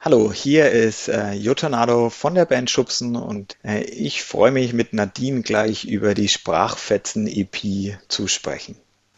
Hallo, hier ist Jo Tornado von der Band Schubsen und ich freue mich mit Nadine gleich über die Sprachfetzen-EP zu sprechen.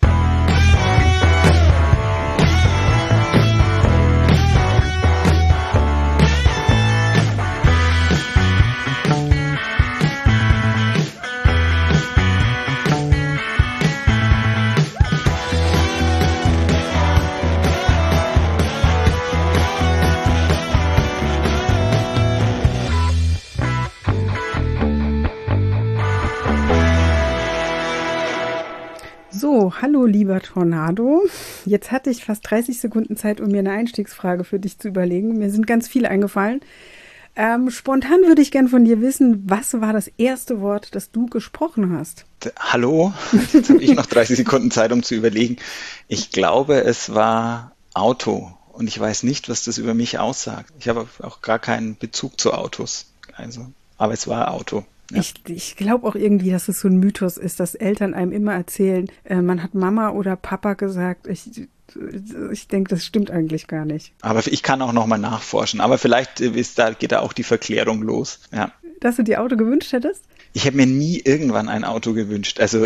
So, hallo lieber Tornado. Jetzt hatte ich fast 30 Sekunden Zeit, um mir eine Einstiegsfrage für dich zu überlegen. Mir sind ganz viele eingefallen. Spontan würde ich gern von dir wissen, was war das erste Wort, das du gesprochen hast? Hallo, jetzt habe ich noch 30 Sekunden Zeit, um zu überlegen. Ich glaube, es war Auto und ich weiß nicht, was das über mich aussagt. Ich habe auch gar keinen Bezug zu Autos. Also, aber es war Auto. Ja. Ich glaube auch irgendwie, dass es so ein Mythos ist, dass Eltern einem immer erzählen, man hat Mama oder Papa gesagt. Ich denke, das stimmt eigentlich gar nicht. Aber ich kann auch noch mal nachforschen. Aber vielleicht geht da auch die Verklärung los. Ja. Dass du dir Auto gewünscht hättest? Ich habe mir nie irgendwann ein Auto gewünscht. Also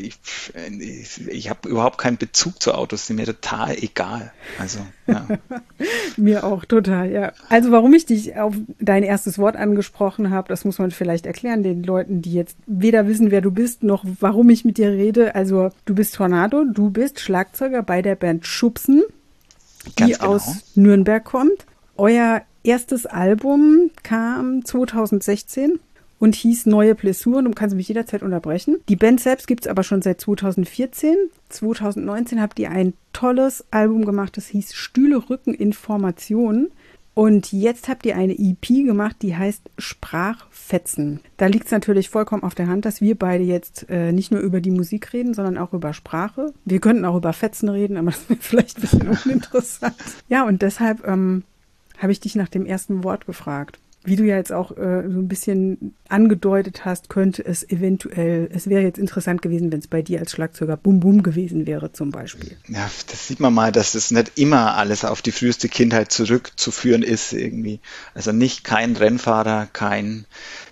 ich habe überhaupt keinen Bezug zu Autos, sind mir total egal. Also, ja. Mir auch, total, ja. Also warum ich dich auf dein erstes Wort angesprochen habe, das muss man vielleicht erklären den Leuten, die jetzt weder wissen, wer du bist, noch warum ich mit dir rede. Also du bist Tornado, du bist Schlagzeuger bei der Band Schubsen, die Ganz genau. aus Nürnberg kommt. Euer erstes Album kam 2016 und hieß Neue Blessuren. Du kannst mich jederzeit unterbrechen. Die Band selbst gibt es aber schon seit 2014. 2019 habt ihr ein tolles Album gemacht, das hieß Stühle, Rücken, Informationen. Und jetzt habt ihr eine EP gemacht, die heißt Sprachfetzen. Da liegt es natürlich vollkommen auf der Hand, dass wir beide jetzt nicht nur über die Musik reden, sondern auch über Sprache. Wir könnten auch über Fetzen reden, aber das wäre vielleicht ein bisschen uninteressant. Ja, und deshalb habe ich dich nach dem ersten Wort gefragt. Wie du ja jetzt auch so ein bisschen angedeutet hast, könnte es eventuell, es wäre jetzt interessant gewesen, wenn es bei dir als Schlagzeuger Bum Bum gewesen wäre zum Beispiel. Ja, das sieht man mal, dass das nicht immer alles auf die früheste Kindheit zurückzuführen ist irgendwie. Also nicht kein Rennfahrer, kein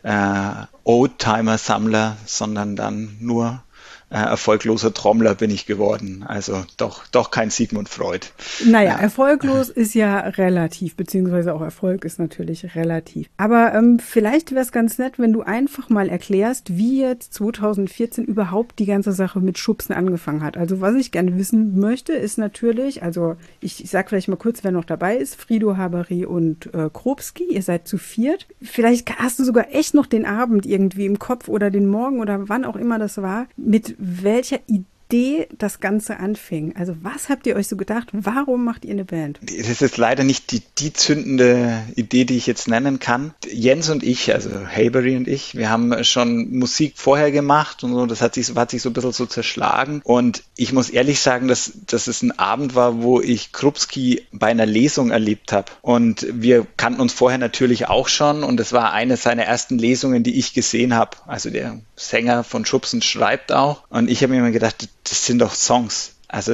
Oldtimer-Sammler, sondern dann nur erfolgloser Trommler bin ich geworden. Also doch kein Sigmund Freud. Naja, Ja. erfolglos ist ja relativ, beziehungsweise auch Erfolg ist natürlich relativ. Aber vielleicht wäre es ganz nett, wenn du einfach mal erklärst, wie jetzt 2014 überhaupt die ganze Sache mit Schubsen angefangen hat. Also was ich gerne wissen möchte, ist natürlich, also ich sag vielleicht mal kurz, wer noch dabei ist, Frido, Habery und Krupski, ihr seid zu viert. Vielleicht hast du sogar echt noch den Abend irgendwie im Kopf oder den Morgen oder wann auch immer das war, mit welcher Idee das Ganze anfing. Also was habt ihr euch so gedacht? Warum macht ihr eine Band? Das ist leider nicht die zündende Idee, die ich jetzt nennen kann. Jens und ich, also Habery und ich, wir haben schon Musik vorher gemacht und so, das hat sich so ein bisschen so zerschlagen. Und ich muss ehrlich sagen, dass es ein Abend war, wo ich Krupski bei einer Lesung erlebt habe. Und wir kannten uns vorher natürlich auch schon und es war eine seiner ersten Lesungen, die ich gesehen habe. Also der Sänger von Schubsen schreibt auch. Und ich habe mir immer gedacht, das sind doch Songs. Also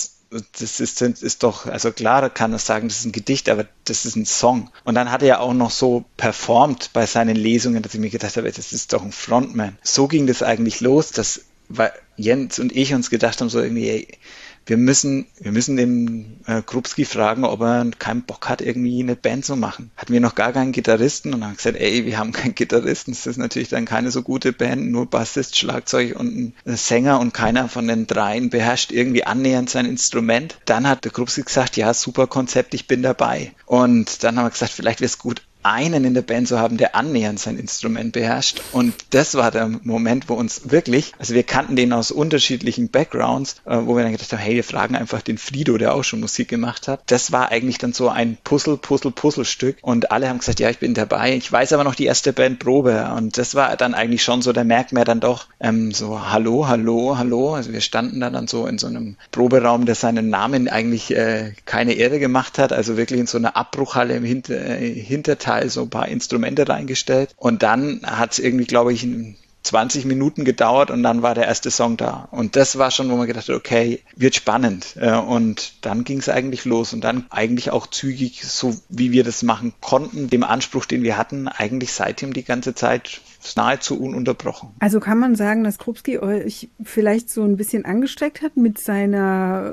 das ist doch, also klar, da kann er sagen, das ist ein Gedicht, aber das ist ein Song. Und dann hat er ja auch noch so performt bei seinen Lesungen, dass ich mir gedacht habe, das ist doch ein Frontman. So ging das eigentlich los, dass Jens und ich uns gedacht haben, so irgendwie, ey, wir müssen den Krupski fragen, ob er keinen Bock hat, irgendwie eine Band zu machen. Hatten wir noch gar keinen Gitarristen und haben gesagt, ey, wir haben keinen Gitarristen. Das ist natürlich dann keine so gute Band, nur Bassist, Schlagzeug und ein Sänger und keiner von den dreien beherrscht irgendwie annähernd sein Instrument. Dann hat der Krupski gesagt, ja, super Konzept, ich bin dabei. Und dann haben wir gesagt, vielleicht wäre es gut, einen in der Band zu haben, der annähernd sein Instrument beherrscht. Und das war der Moment, wo uns wirklich, also wir kannten den aus unterschiedlichen Backgrounds, wo wir dann gedacht haben, hey, wir fragen einfach den Frido, der auch schon Musik gemacht hat. Das war eigentlich dann so ein Puzzlestück. Und alle haben gesagt, ja, ich bin dabei. Ich weiß aber noch die erste Bandprobe. Und das war dann eigentlich schon so, da merkt man dann doch so, hallo. Also wir standen dann so in so einem Proberaum, der seinen Namen eigentlich keine Ehre gemacht hat. Also wirklich in so einer Abbruchhalle im Hinterteil so ein paar Instrumente reingestellt und dann hat es irgendwie, glaube ich, 20 Minuten gedauert und dann war der erste Song da. Und das war schon, wo man gedacht hat, okay, wird spannend. Und dann ging es eigentlich los und dann eigentlich auch zügig, so wie wir das machen konnten, dem Anspruch, den wir hatten, eigentlich seitdem die ganze Zeit nahezu ununterbrochen. Also kann man sagen, dass Krupski euch vielleicht so ein bisschen angesteckt hat mit seiner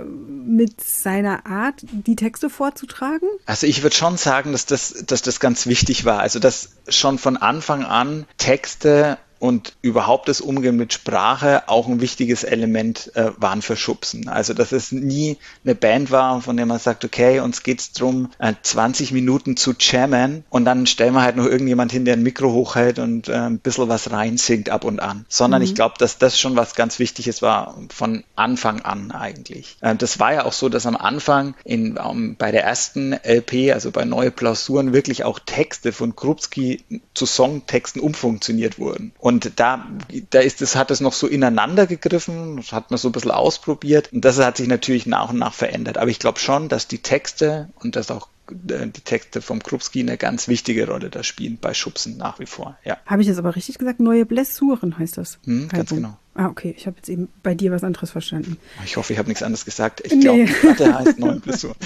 Art, die Texte vorzutragen? Also ich würde schon sagen, dass das ganz wichtig war. Also dass schon von Anfang an Texte und überhaupt das Umgehen mit Sprache auch ein wichtiges Element waren für Schubsen. Also dass es nie eine Band war, von der man sagt, okay, uns geht's drum, 20 Minuten zu jammen und dann stellen wir halt noch irgendjemand hin, der ein Mikro hochhält und ein bisschen was reinsingt ab und an. Sondern ich glaube, dass das schon was ganz Wichtiges war von Anfang an eigentlich. Das war ja auch so, dass am Anfang bei der ersten LP, also bei Neue Plausuren, wirklich auch Texte von Krupski zu Songtexten umfunktioniert wurden. Und hat es noch so ineinander gegriffen, das hat man so ein bisschen ausprobiert und das hat sich natürlich nach und nach verändert. Aber ich glaube schon, dass die Texte und dass auch die Texte vom Krupski eine ganz wichtige Rolle da spielen, bei Schubsen nach wie vor. Ja. Habe ich das aber richtig gesagt? Neue Blessuren heißt das? Ganz genau. Ah, okay. Ich habe jetzt eben bei dir was anderes verstanden. Ich hoffe, ich habe nichts anderes gesagt. Ich glaube, die Platte heißt Neue Blessuren.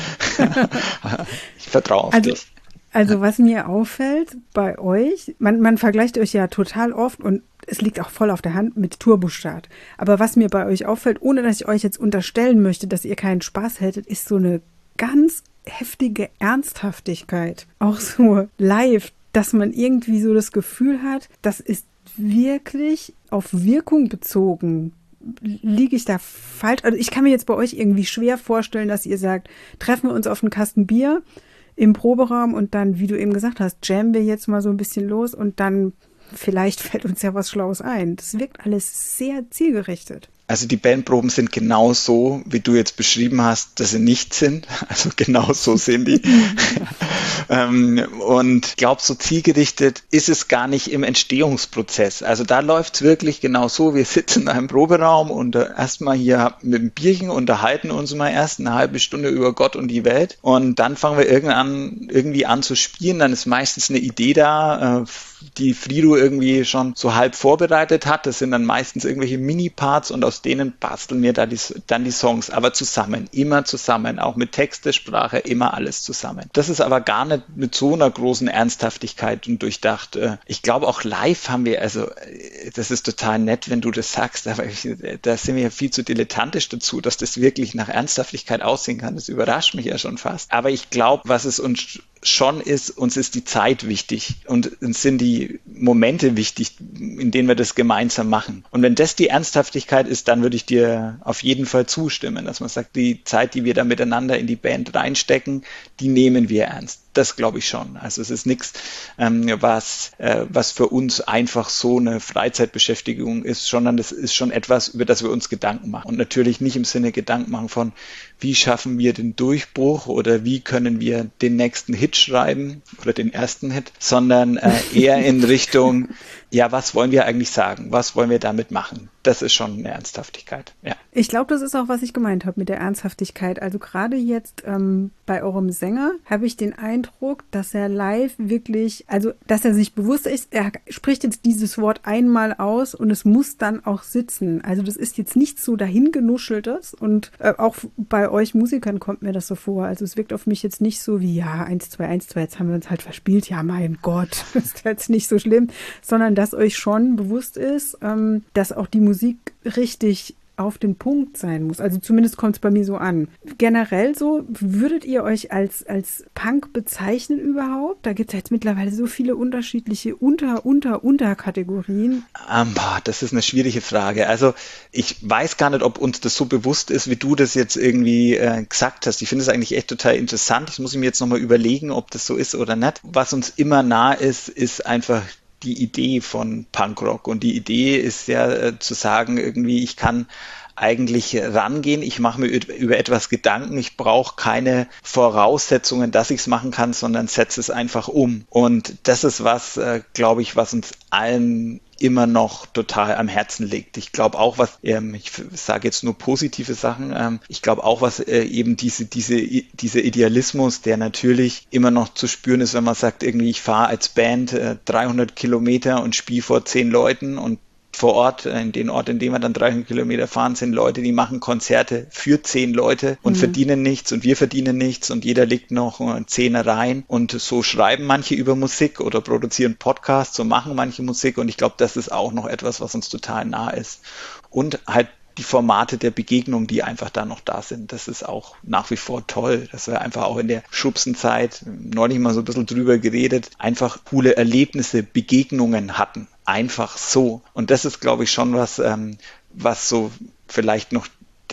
Ich vertraue auf dich. Also was mir auffällt bei euch, man vergleicht euch ja total oft und es liegt auch voll auf der Hand mit Turbostart. Aber was mir bei euch auffällt, ohne dass ich euch jetzt unterstellen möchte, dass ihr keinen Spaß hättet, ist so eine ganz heftige Ernsthaftigkeit. Auch so live, dass man irgendwie so das Gefühl hat, das ist wirklich auf Wirkung bezogen. Liege ich da falsch? Also ich kann mir jetzt bei euch irgendwie schwer vorstellen, dass ihr sagt, treffen wir uns auf einen Kasten Bier im Proberaum und dann, wie du eben gesagt hast, jammen wir jetzt mal so ein bisschen los und dann vielleicht fällt uns ja was Schlaues ein. Das wirkt alles sehr zielgerichtet. Also die Bandproben sind genau so, wie du jetzt beschrieben hast, dass sie nicht sind. Also genau so sind die. Und ich glaube, so zielgerichtet ist es gar nicht im Entstehungsprozess. Also da läuft es wirklich genau so. Wir sitzen in einem Proberaum und erstmal hier mit dem Bierchen unterhalten uns mal erst eine halbe Stunde über Gott und die Welt. Und dann fangen wir irgendwie an zu spielen. Dann ist meistens eine Idee da, die Frido irgendwie schon so halb vorbereitet hat. Das sind dann meistens irgendwelche Mini-Parts und aus denen basteln wir dann die Songs, aber zusammen, immer zusammen, auch mit Texte, Sprache, immer alles zusammen. Das ist aber gar nicht mit so einer großen Ernsthaftigkeit und durchdacht. Ich glaube auch live haben wir, also das ist total nett, wenn du das sagst, aber da sind wir ja viel zu dilettantisch dazu, dass das wirklich nach Ernsthaftigkeit aussehen kann. Das überrascht mich ja schon fast. Aber ich glaube, was es uns schon ist, uns ist die Zeit wichtig und uns sind die Momente wichtig, in denen wir das gemeinsam machen. Und wenn das die Ernsthaftigkeit ist, dann würde ich dir auf jeden Fall zustimmen, dass man sagt, die Zeit, die wir da miteinander in die Band reinstecken, die nehmen wir ernst. Das glaube ich schon. Also es ist nichts, was für uns einfach so eine Freizeitbeschäftigung ist, sondern das ist schon etwas, über das wir uns Gedanken machen. Und natürlich nicht im Sinne Gedanken machen von, wie schaffen wir den Durchbruch oder wie können wir den nächsten Hit schreiben oder den ersten Hit, sondern eher in Richtung, ja, was wollen wir eigentlich sagen? Was wollen wir damit machen? Das ist schon eine Ernsthaftigkeit, ja. Ich glaube, das ist auch, was ich gemeint habe mit der Ernsthaftigkeit. Also gerade jetzt bei eurem Sänger habe ich den Eindruck, dass er live wirklich, also dass er sich bewusst ist, er spricht jetzt dieses Wort einmal aus und es muss dann auch sitzen. Also das ist jetzt nicht so dahingenuscheltes und auch bei euch Musikern kommt mir das so vor. Also es wirkt auf mich jetzt nicht so wie, ja, 1, 2, 1, 2, jetzt haben wir uns halt verspielt, ja, mein Gott, ist jetzt nicht so schlimm, sondern dass euch schon bewusst ist, dass auch die Musik richtig auf den Punkt sein muss. Also zumindest kommt es bei mir so an. Generell so, würdet ihr euch als Punk bezeichnen überhaupt? Da gibt es jetzt mittlerweile so viele unterschiedliche Unterkategorien. Das ist eine schwierige Frage. Also ich weiß gar nicht, ob uns das so bewusst ist, wie du das jetzt irgendwie gesagt hast. Ich finde es eigentlich echt total interessant. Das muss ich mir jetzt nochmal überlegen, ob das so ist oder nicht. Was uns immer nah ist, ist einfach die Idee von Punkrock. Und die Idee ist ja zu sagen, irgendwie, ich kann eigentlich rangehen, ich mache mir über etwas Gedanken, ich brauche keine Voraussetzungen, dass ich es machen kann, sondern setze es einfach um. Und das ist was, glaube ich, was uns allen immer noch total am Herzen liegt. Ich glaube auch, ich sage jetzt nur positive Sachen, ich glaube auch, was eben dieser Idealismus, der natürlich immer noch zu spüren ist, wenn man sagt, irgendwie ich fahre als Band 300 Kilometer und spiele vor 10 Leuten und vor Ort, in den Ort, in dem wir dann 300 Kilometer fahren, sind Leute, die machen Konzerte für 10 Leute und verdienen nichts und wir verdienen nichts und jeder legt noch einen Zehner rein. Und so schreiben manche über Musik oder produzieren Podcasts, so machen manche Musik und ich glaube, das ist auch noch etwas, was uns total nah ist. Und halt die Formate der Begegnung, die einfach da noch da sind. Das ist auch nach wie vor toll, dass wir einfach auch in der Schubsenzeit, neulich mal so ein bisschen drüber geredet, einfach coole Erlebnisse, Begegnungen hatten. Einfach so. Und das ist, glaube ich, schon was, was so vielleicht noch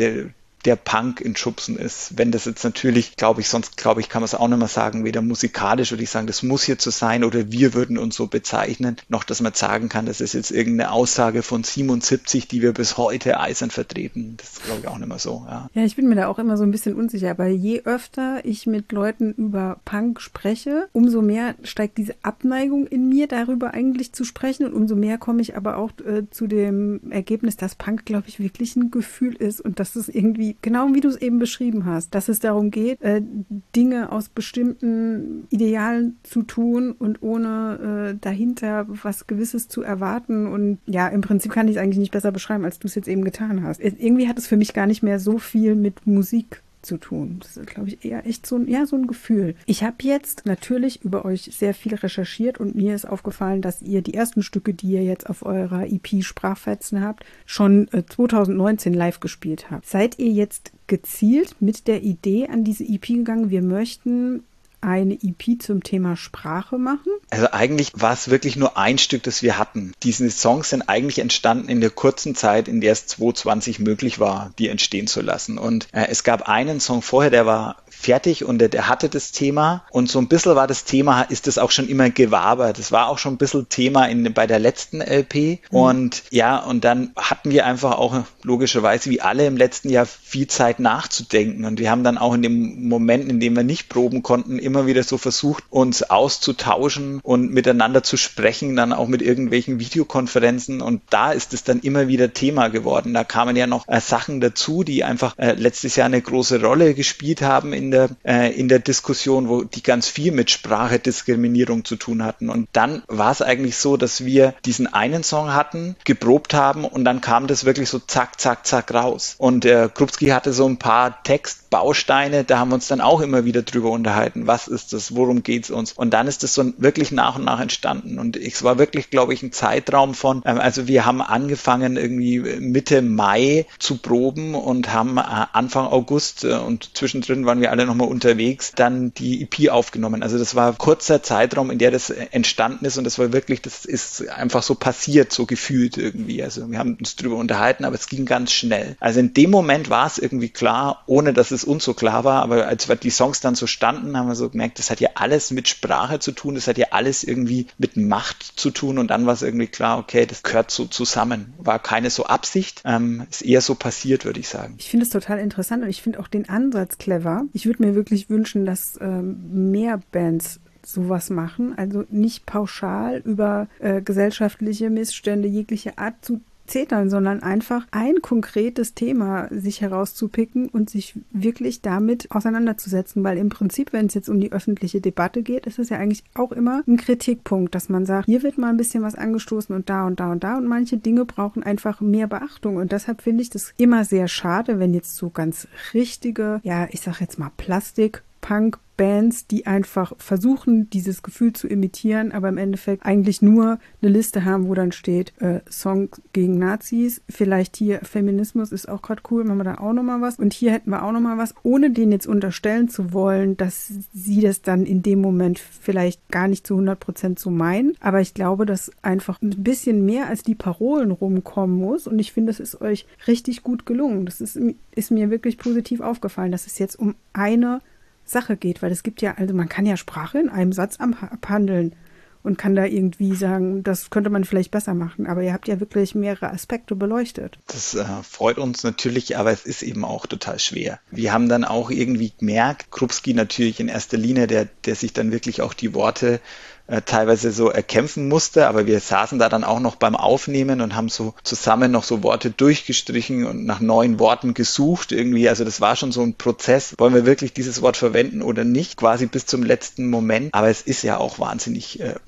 der Punk in Schubsen ist. Wenn das jetzt natürlich, sonst kann man es auch nicht mehr sagen, weder musikalisch würde ich sagen, das muss jetzt so sein oder wir würden uns so bezeichnen, noch dass man sagen kann, das ist jetzt irgendeine Aussage von 77, die wir bis heute eisern vertreten. Das ist, glaube ich, auch nicht mehr so. Ja, ich bin mir da auch immer so ein bisschen unsicher, weil je öfter ich mit Leuten über Punk spreche, umso mehr steigt diese Abneigung in mir, darüber eigentlich zu sprechen und umso mehr komme ich aber auch zu dem Ergebnis, dass Punk, glaube ich, wirklich ein Gefühl ist und dass es irgendwie genau wie du es eben beschrieben hast, dass es darum geht, Dinge aus bestimmten Idealen zu tun und ohne dahinter was Gewisses zu erwarten. Und ja, im Prinzip kann ich es eigentlich nicht besser beschreiben, als du es jetzt eben getan hast. Irgendwie hat es für mich gar nicht mehr so viel mit Musik zu tun. Das ist, glaube ich, eher echt so ein Gefühl. Ich habe jetzt natürlich über euch sehr viel recherchiert und mir ist aufgefallen, dass ihr die ersten Stücke, die ihr jetzt auf eurer EP Sprachfetzen habt, schon 2019 live gespielt habt. Seid ihr jetzt gezielt mit der Idee an diese EP gegangen, wir möchten eine EP zum Thema Sprache machen? Also eigentlich war es wirklich nur ein Stück, das wir hatten. Diese Songs sind eigentlich entstanden in der kurzen Zeit, in der es 2020 möglich war, die entstehen zu lassen. Und es gab einen Song vorher, der war fertig und der hatte das Thema. Und so ein bisschen war das Thema, ist das auch schon immer gewabert. Das war auch schon ein bisschen Thema bei der letzten LP. Und ja, und dann hatten wir einfach auch logischerweise wie alle im letzten Jahr viel Zeit nachzudenken. Und wir haben dann auch in dem Moment, in dem wir nicht proben konnten, immer wieder so versucht, uns auszutauschen und miteinander zu sprechen, dann auch mit irgendwelchen Videokonferenzen und da ist es dann immer wieder Thema geworden. Da kamen ja noch Sachen dazu, die einfach letztes Jahr eine große Rolle gespielt haben in der Diskussion, wo die ganz viel mit Sprachediskriminierung zu tun hatten. Und dann war es eigentlich so, dass wir diesen einen Song hatten, geprobt haben und dann kam das wirklich so zack, zack, zack raus. Und Krupski hatte so ein paar Textbausteine, da haben wir uns dann auch immer wieder drüber unterhalten. Was ist das? Worum geht's uns? Und dann ist das so wirklich nach und nach entstanden. Und es war wirklich, glaube ich, ein Zeitraum von, also wir haben angefangen irgendwie Mitte Mai zu proben und haben Anfang August und zwischendrin waren wir alle nochmal unterwegs, dann die EP aufgenommen. Also das war ein kurzer Zeitraum, in der das entstanden ist und das war wirklich, das ist einfach so passiert, so gefühlt irgendwie. Also wir haben uns drüber unterhalten, aber es ging ganz schnell. Also in dem Moment war es irgendwie klar, ohne dass es uns so klar war, aber als wir die Songs dann so standen, haben wir so gemerkt, das hat ja alles mit Sprache zu tun, das hat ja alles irgendwie mit Macht zu tun und dann war es irgendwie klar, okay, das gehört so zusammen. War keine so Absicht, ist eher so passiert, würde ich sagen. Ich finde es total interessant und ich finde auch den Ansatz clever. Ich würde mir wirklich wünschen, dass mehr Bands sowas machen, also nicht pauschal über gesellschaftliche Missstände jeglicher Art zu zetern, sondern einfach ein konkretes Thema sich herauszupicken und sich wirklich damit auseinanderzusetzen, weil im Prinzip, wenn es jetzt um die öffentliche Debatte geht, ist es ja eigentlich auch immer ein Kritikpunkt, dass man sagt, hier wird mal ein bisschen was angestoßen und da und da und da und manche Dinge brauchen einfach mehr Beachtung und deshalb finde ich das immer sehr schade, wenn jetzt so ganz richtige, ja, ich sag jetzt mal Plastik-Punk-Bands, die einfach versuchen, dieses Gefühl zu imitieren, aber im Endeffekt eigentlich nur eine Liste haben, wo dann steht, Song gegen Nazis, vielleicht hier Feminismus ist auch gerade cool, machen wir da auch nochmal was und hier hätten wir auch nochmal was, ohne denen jetzt unterstellen zu wollen, dass sie das dann in dem Moment vielleicht gar nicht zu 100% so meinen, aber ich glaube, dass einfach ein bisschen mehr als die Parolen rumkommen muss und ich finde, das ist euch richtig gut gelungen. Das ist mir wirklich positiv aufgefallen, dass es jetzt um eine Sache geht, weil es gibt ja, also man kann ja Sprache in einem Satz abhandeln und kann da irgendwie sagen, das könnte man vielleicht besser machen, aber ihr habt ja wirklich mehrere Aspekte beleuchtet. Das freut uns natürlich, aber es ist eben auch total schwer. Wir haben dann auch irgendwie gemerkt, Krupski natürlich in erster Linie, der sich dann wirklich auch die Worte teilweise so erkämpfen musste, aber wir saßen da dann auch noch beim Aufnehmen und haben so zusammen noch so Worte durchgestrichen und nach neuen Worten gesucht irgendwie, also das war schon so ein Prozess, wollen wir wirklich dieses Wort verwenden oder nicht, quasi bis zum letzten Moment, aber es ist ja auch wahnsinnig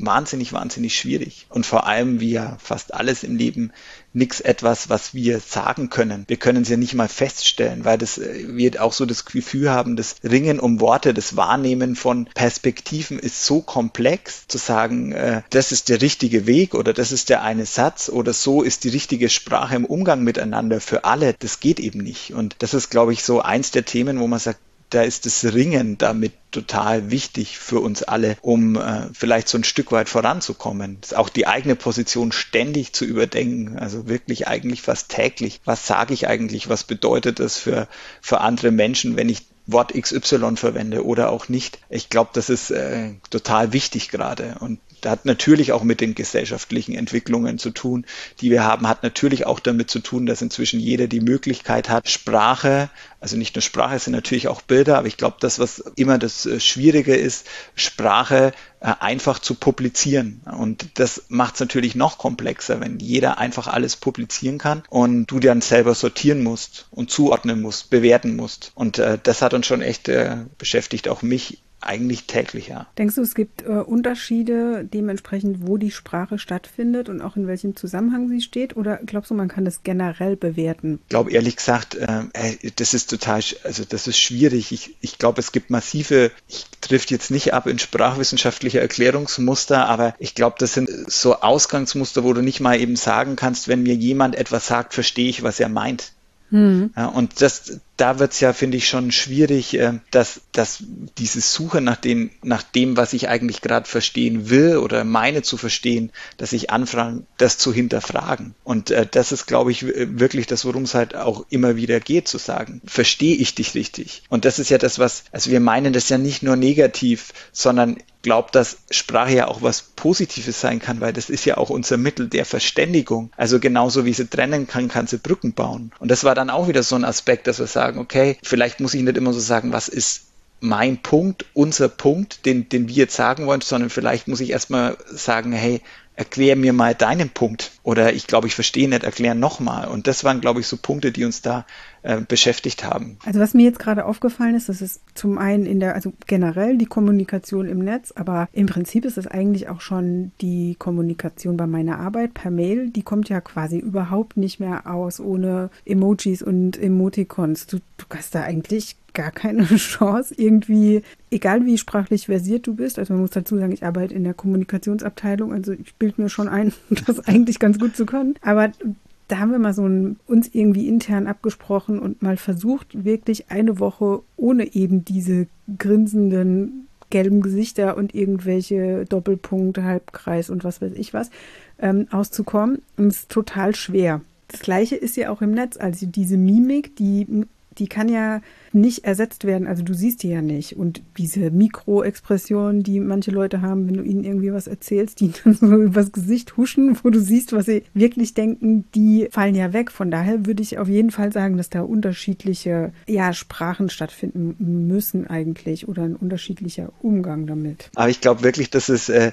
wahnsinnig, wahnsinnig schwierig. Und vor allem, wie ja fast alles im Leben, nichts etwas, was wir sagen können. Wir können es ja nicht mal feststellen, weil wir auch so das Gefühl haben, das Ringen um Worte, das Wahrnehmen von Perspektiven ist so komplex, zu sagen, das ist der richtige Weg oder das ist der eine Satz oder so ist die richtige Sprache im Umgang miteinander für alle. Das geht eben nicht. Und das ist, glaube ich, so eins der Themen, wo man sagt, da ist das Ringen damit total wichtig für uns alle, um vielleicht so ein Stück weit voranzukommen. Auch die eigene Position ständig zu überdenken, also wirklich eigentlich fast täglich. Was sage ich eigentlich? Was bedeutet das für andere Menschen, wenn ich Wort XY verwende oder auch nicht? Ich glaube, das ist total wichtig gerade und das hat natürlich auch mit den gesellschaftlichen Entwicklungen zu tun, die wir haben, hat natürlich auch damit zu tun, dass inzwischen jeder die Möglichkeit hat, Sprache, also nicht nur Sprache, es sind natürlich auch Bilder, aber ich glaube, das, was immer das Schwierige ist, Sprache einfach zu publizieren. Und das macht es natürlich noch komplexer, wenn jeder einfach alles publizieren kann und du dann selber sortieren musst und zuordnen musst, bewerten musst. Und das hat uns schon echt beschäftigt, auch mich eigentlich täglich, ja. Denkst du, es gibt Unterschiede dementsprechend, wo die Sprache stattfindet und auch in welchem Zusammenhang sie steht? Oder glaubst du, man kann das generell bewerten? Ich glaube, ehrlich gesagt, das ist das ist schwierig. Ich glaube, es gibt ich trifft jetzt nicht ab in sprachwissenschaftliche Erklärungsmuster, aber ich glaube, das sind so Ausgangsmuster, wo du nicht mal eben sagen kannst, wenn mir jemand etwas sagt, verstehe ich, was er meint. Ja, und da wird's ja, finde ich, schon schwierig, dass diese Suche nach dem, was ich eigentlich gerade verstehen will oder meine zu verstehen, dass ich anfange, das zu hinterfragen. Und das ist, glaube ich, wirklich das, worum es halt auch immer wieder geht, zu sagen, verstehe ich dich richtig? Und das ist ja das, also wir meinen das ja nicht nur negativ, sondern glaube, dass Sprache ja auch was Positives sein kann, weil das ist ja auch unser Mittel der Verständigung. Also genauso wie sie trennen kann sie Brücken bauen. Und das war dann auch wieder so ein Aspekt, dass wir sagen, okay, vielleicht muss ich nicht immer so sagen, was ist mein Punkt, unser Punkt, den wir jetzt sagen wollen, sondern vielleicht muss ich erstmal sagen, hey, erklär mir mal deinen Punkt. Oder ich glaube, ich verstehe nicht, erklär nochmal. Und das waren, glaube ich, so Punkte, die uns da beschäftigt haben. Also was mir jetzt gerade aufgefallen ist, das ist zum einen also generell die Kommunikation im Netz, aber im Prinzip ist es eigentlich auch schon die Kommunikation bei meiner Arbeit per Mail, die kommt ja quasi überhaupt nicht mehr aus ohne Emojis und Emoticons. Du hast da eigentlich gar keine Chance, irgendwie, egal wie sprachlich versiert du bist, also man muss dazu sagen, ich arbeite in der Kommunikationsabteilung, also ich bilde mir schon ein, das eigentlich ganz gut zu können, aber da haben wir mal uns irgendwie intern abgesprochen und mal versucht, wirklich eine Woche ohne eben diese grinsenden gelben Gesichter und irgendwelche Doppelpunkte, Halbkreis und was weiß ich was, auszukommen. Und es ist total schwer. Das Gleiche ist ja auch im Netz. Also diese Mimik, die kann ja nicht ersetzt werden. Also du siehst die ja nicht. Und diese Mikroexpressionen, die manche Leute haben, wenn du ihnen irgendwie was erzählst, die dann so übers Gesicht huschen, wo du siehst, was sie wirklich denken, die fallen ja weg. Von daher würde ich auf jeden Fall sagen, dass da unterschiedliche Sprachen stattfinden müssen eigentlich oder ein unterschiedlicher Umgang damit. Aber ich glaube wirklich, dass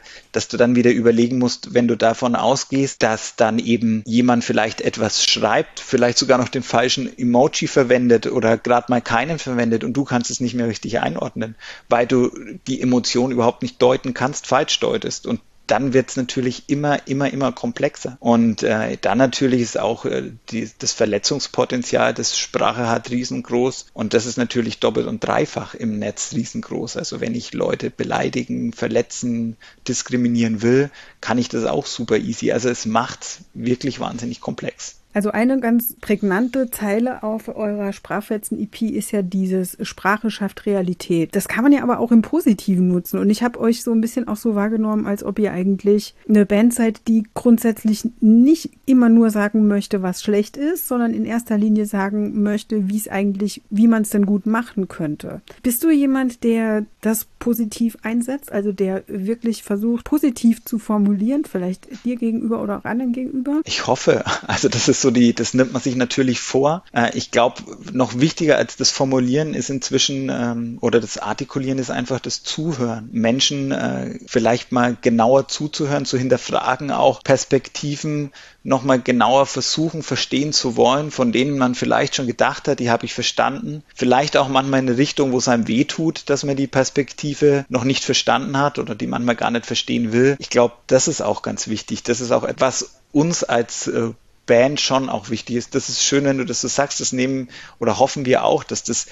du dann wieder überlegen musst, wenn du davon ausgehst, dass dann eben jemand vielleicht etwas schreibt, vielleicht sogar noch den falschen Emoji verwendet oder gerade mal keinen verwendet und du kannst es nicht mehr richtig einordnen, weil du die Emotion überhaupt nicht deuten kannst, falsch deutest. Und dann wird es natürlich immer komplexer. Und dann natürlich ist auch das Verletzungspotenzial, das Sprache hat, riesengroß. Und das ist natürlich doppelt und dreifach im Netz riesengroß. Also wenn ich Leute beleidigen, verletzen, diskriminieren will, kann ich das auch super easy. Also es macht wirklich wahnsinnig komplex. Also eine ganz prägnante Zeile auf eurer Sprachfetzen-EP ist ja dieses Sprache schafft Realität. Das kann man ja aber auch im Positiven nutzen. Und ich habe euch so ein bisschen auch so wahrgenommen, als ob ihr eigentlich eine Band seid, die grundsätzlich nicht immer nur sagen möchte, was schlecht ist, sondern in erster Linie sagen möchte, wie man es denn gut machen könnte. Bist du jemand, der das positiv einsetzt, also der wirklich versucht, positiv zu formulieren, vielleicht dir gegenüber oder auch anderen gegenüber? Ich hoffe, also das ist so das nimmt man sich natürlich vor. Ich glaube, noch wichtiger als das Formulieren ist inzwischen, oder das Artikulieren ist einfach das Zuhören. Menschen vielleicht mal genauer zuzuhören, zu hinterfragen, auch Perspektiven nochmal genauer versuchen, verstehen zu wollen, von denen man vielleicht schon gedacht hat, die habe ich verstanden. Vielleicht auch manchmal in eine Richtung, wo es einem wehtut, dass man die Perspektive noch nicht verstanden hat oder die manchmal gar nicht verstehen will. Ich glaube, das ist auch ganz wichtig. Das ist auch etwas uns als Band schon auch wichtig ist. Das ist schön, wenn du das so sagst. Das nehmen oder hoffen wir auch, dass das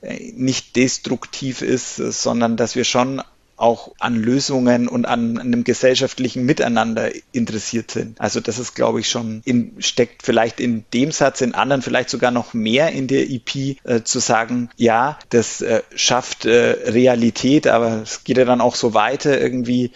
nicht destruktiv ist, sondern dass wir schon auch an Lösungen und an einem gesellschaftlichen Miteinander interessiert sind. Also das ist, glaube ich, schon steckt vielleicht in dem Satz, in anderen vielleicht sogar noch mehr in der EP, zu sagen, ja, das schafft Realität, aber es geht ja dann auch so weiter irgendwie.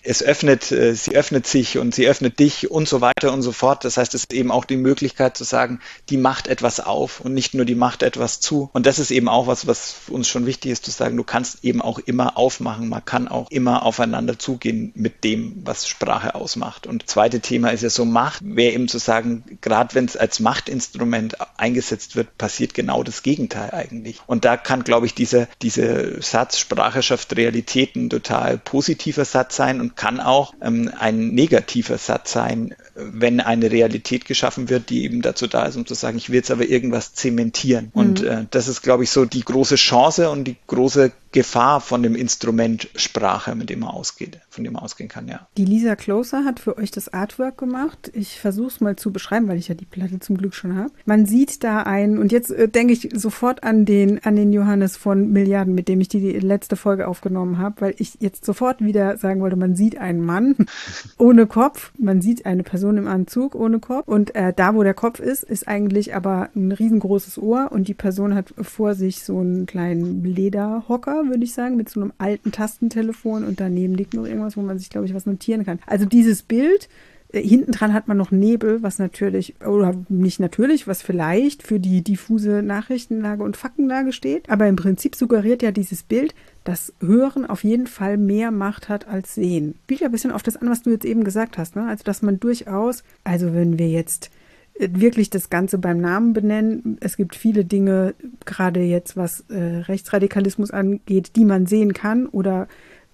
Sie öffnet sich und sie öffnet dich und so weiter und so fort. Das heißt, es ist eben auch die Möglichkeit zu sagen, die macht etwas auf und nicht nur die macht etwas zu. Und das ist eben auch was uns schon wichtig ist, zu sagen, du kannst eben auch immer aufmachen. Man kann auch immer aufeinander zugehen mit dem, was Sprache ausmacht. Und das zweite Thema ist ja so Macht, wäre eben zu sagen, gerade wenn es als Machtinstrument eingesetzt wird, passiert genau das Gegenteil eigentlich. Und da kann, glaube ich, dieser Satz, Sprache schafft Realität, ein total positiver Satz sein und kann auch ein negativer Satz sein, wenn eine Realität geschaffen wird, die eben dazu da ist, um zu sagen, ich will jetzt aber irgendwas zementieren. Und das ist, glaube ich, so die große Chance und die große Gefahr von dem Instrument Sprache, von dem man ausgehen kann, ja. Die Lisa Closer hat für euch das Artwork gemacht. Ich versuche es mal zu beschreiben, weil ich ja die Platte zum Glück schon habe. Man sieht da und jetzt denke ich sofort an den Johannes von Milliarden, mit dem ich die letzte Folge aufgenommen habe, weil ich jetzt sofort wieder sagen wollte, man sieht einen Mann ohne Kopf, man sieht eine Person im Anzug ohne Kopf und da, wo der Kopf ist eigentlich aber ein riesengroßes Ohr und die Person hat vor sich so einen kleinen Lederhocker, würde ich sagen, mit so einem alten Tastentelefon und daneben liegt noch irgendwas, wo man sich, glaube ich, was notieren kann. Also dieses Bild, hinten dran hat man noch Nebel, was natürlich, oder nicht natürlich, was vielleicht für die diffuse Nachrichtenlage und Faktenlage steht, aber im Prinzip suggeriert ja dieses Bild, dass Hören auf jeden Fall mehr Macht hat als Sehen. Spielt ja ein bisschen auf das an, was du jetzt eben gesagt hast, ne? Also, dass man durchaus, also wenn wir jetzt wirklich das Ganze beim Namen benennen. Es gibt viele Dinge, gerade jetzt was Rechtsradikalismus angeht, die man sehen kann oder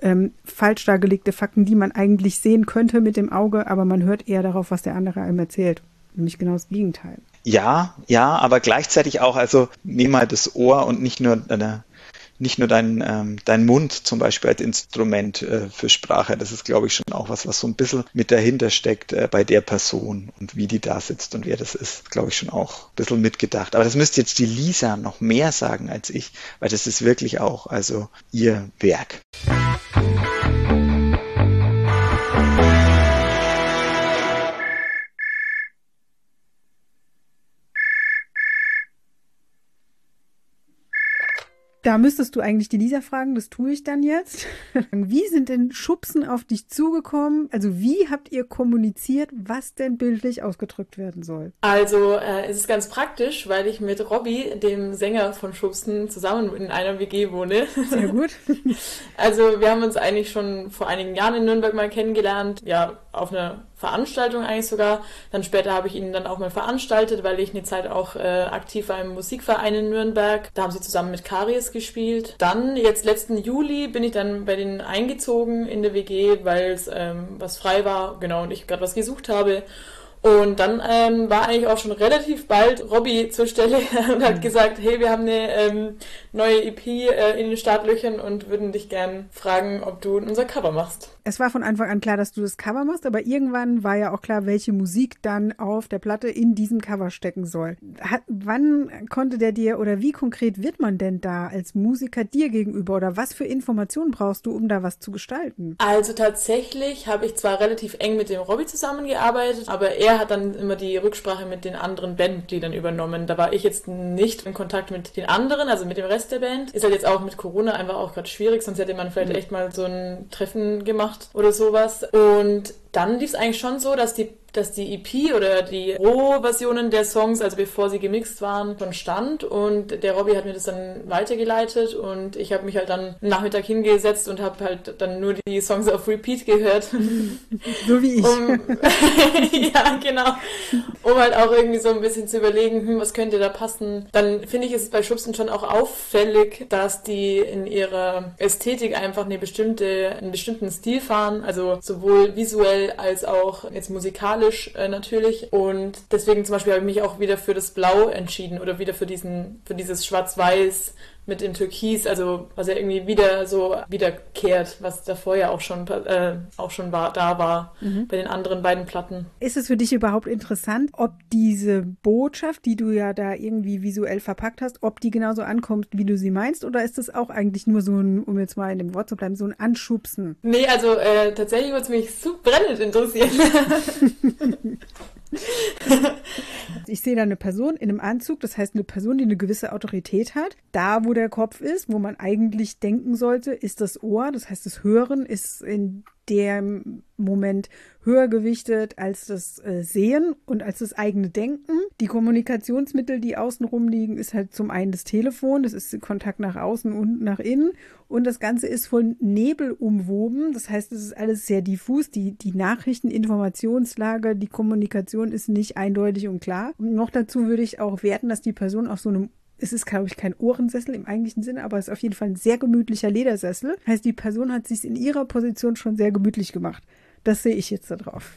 falsch dargelegte Fakten, die man eigentlich sehen könnte mit dem Auge, aber man hört eher darauf, was der andere einem erzählt. Nämlich genau das Gegenteil. Ja, aber gleichzeitig auch, also nimm mal das Ohr und nicht nur dein Mund zum Beispiel als Instrument für Sprache. Das ist, glaube ich, schon auch was so ein bisschen mit dahinter steckt bei der Person und wie die da sitzt und wer das ist, glaube ich, schon auch ein bisschen mitgedacht. Aber das müsste jetzt die Lisa noch mehr sagen als ich, weil das ist wirklich auch also ihr Werk. Da müsstest du eigentlich die Lisa fragen, das tue ich dann jetzt. Wie sind denn Schubsen auf dich zugekommen? Also wie habt ihr kommuniziert, was denn bildlich ausgedrückt werden soll? Also es ist ganz praktisch, weil ich mit Robby, dem Sänger von Schubsen, zusammen in einer WG wohne. Sehr gut. Also wir haben uns eigentlich schon vor einigen Jahren in Nürnberg mal kennengelernt, ja, auf einer Veranstaltung eigentlich sogar. Dann später habe ich ihn dann auch mal veranstaltet, weil ich eine Zeit auch aktiv war im Musikverein in Nürnberg. Da haben sie zusammen mit Karies gespielt. Dann, jetzt letzten Juli, bin ich dann bei denen eingezogen in der WG, weil es was frei war, genau, und ich gerade was gesucht habe. Und dann war eigentlich auch schon relativ bald Robby zur Stelle und hat gesagt, hey, wir haben eine neue EP in den Startlöchern und würden dich gern fragen, ob du unser Cover machst. Es war von Anfang an klar, dass du das Cover machst, aber irgendwann war ja auch klar, welche Musik dann auf der Platte in diesem Cover stecken soll. Wann konnte der dir oder wie konkret wird man denn da als Musiker dir gegenüber oder was für Informationen brauchst du, um da was zu gestalten? Also tatsächlich habe ich zwar relativ eng mit dem Robby zusammengearbeitet, aber er hat dann immer die Rücksprache mit den anderen Bandmitgliedern übernommen. Da war ich jetzt nicht in Kontakt mit den anderen, also mit dem Rest der Band. Ist halt jetzt auch mit Corona einfach auch gerade schwierig, sonst hätte man vielleicht echt mal so ein Treffen gemacht oder sowas. Und dann lief es eigentlich schon so, dass die dass die EP oder die Rohversionen der Songs, also bevor sie gemixt waren, schon stand und der Robby hat mir das dann weitergeleitet und ich habe mich halt dann am Nachmittag hingesetzt und habe halt dann nur die Songs auf Repeat gehört. So wie ich. Ja, genau. Um halt auch irgendwie so ein bisschen zu überlegen, was könnte da passen. Dann finde ich, ist es bei Schubsen schon auch auffällig, dass die in ihrer Ästhetik einfach einen bestimmten Stil fahren, also sowohl visuell als auch jetzt musikalisch natürlich. Und deswegen zum Beispiel habe ich mich auch wieder für das Blau entschieden oder wieder für dieses Schwarz-Weiß mit dem Türkis, also was ja irgendwie wiederkehrt, was davor ja auch schon war bei den anderen beiden Platten. Ist es für dich überhaupt interessant, ob diese Botschaft, die du ja da irgendwie visuell verpackt hast, ob die genauso ankommt, wie du sie meinst, oder ist das auch eigentlich nur so ein, um jetzt mal in dem Wort zu bleiben, so ein Anschubsen? Nee, also tatsächlich würde es mich so brennend interessieren. Ich sehe da eine Person in einem Anzug, das heißt eine Person, die eine gewisse Autorität hat. Da, wo der Kopf ist, wo man eigentlich denken sollte, ist das Ohr, das heißt das Hören ist in dem Moment höher gewichtet als das Sehen und als das eigene Denken. Die Kommunikationsmittel, die außenrum liegen, ist halt zum einen das Telefon, das ist Kontakt nach außen und nach innen und das Ganze ist von Nebel umwoben, das heißt, es ist alles sehr diffus, die Nachrichten, Informationslage, die Kommunikation ist nicht eindeutig und klar. Und noch dazu würde ich auch werten, dass die Person auf so einem es ist, glaube ich, kein Ohrensessel im eigentlichen Sinne, aber es ist auf jeden Fall ein sehr gemütlicher Ledersessel. Heißt, die Person hat sich in ihrer Position schon sehr gemütlich gemacht. Das sehe ich jetzt da drauf.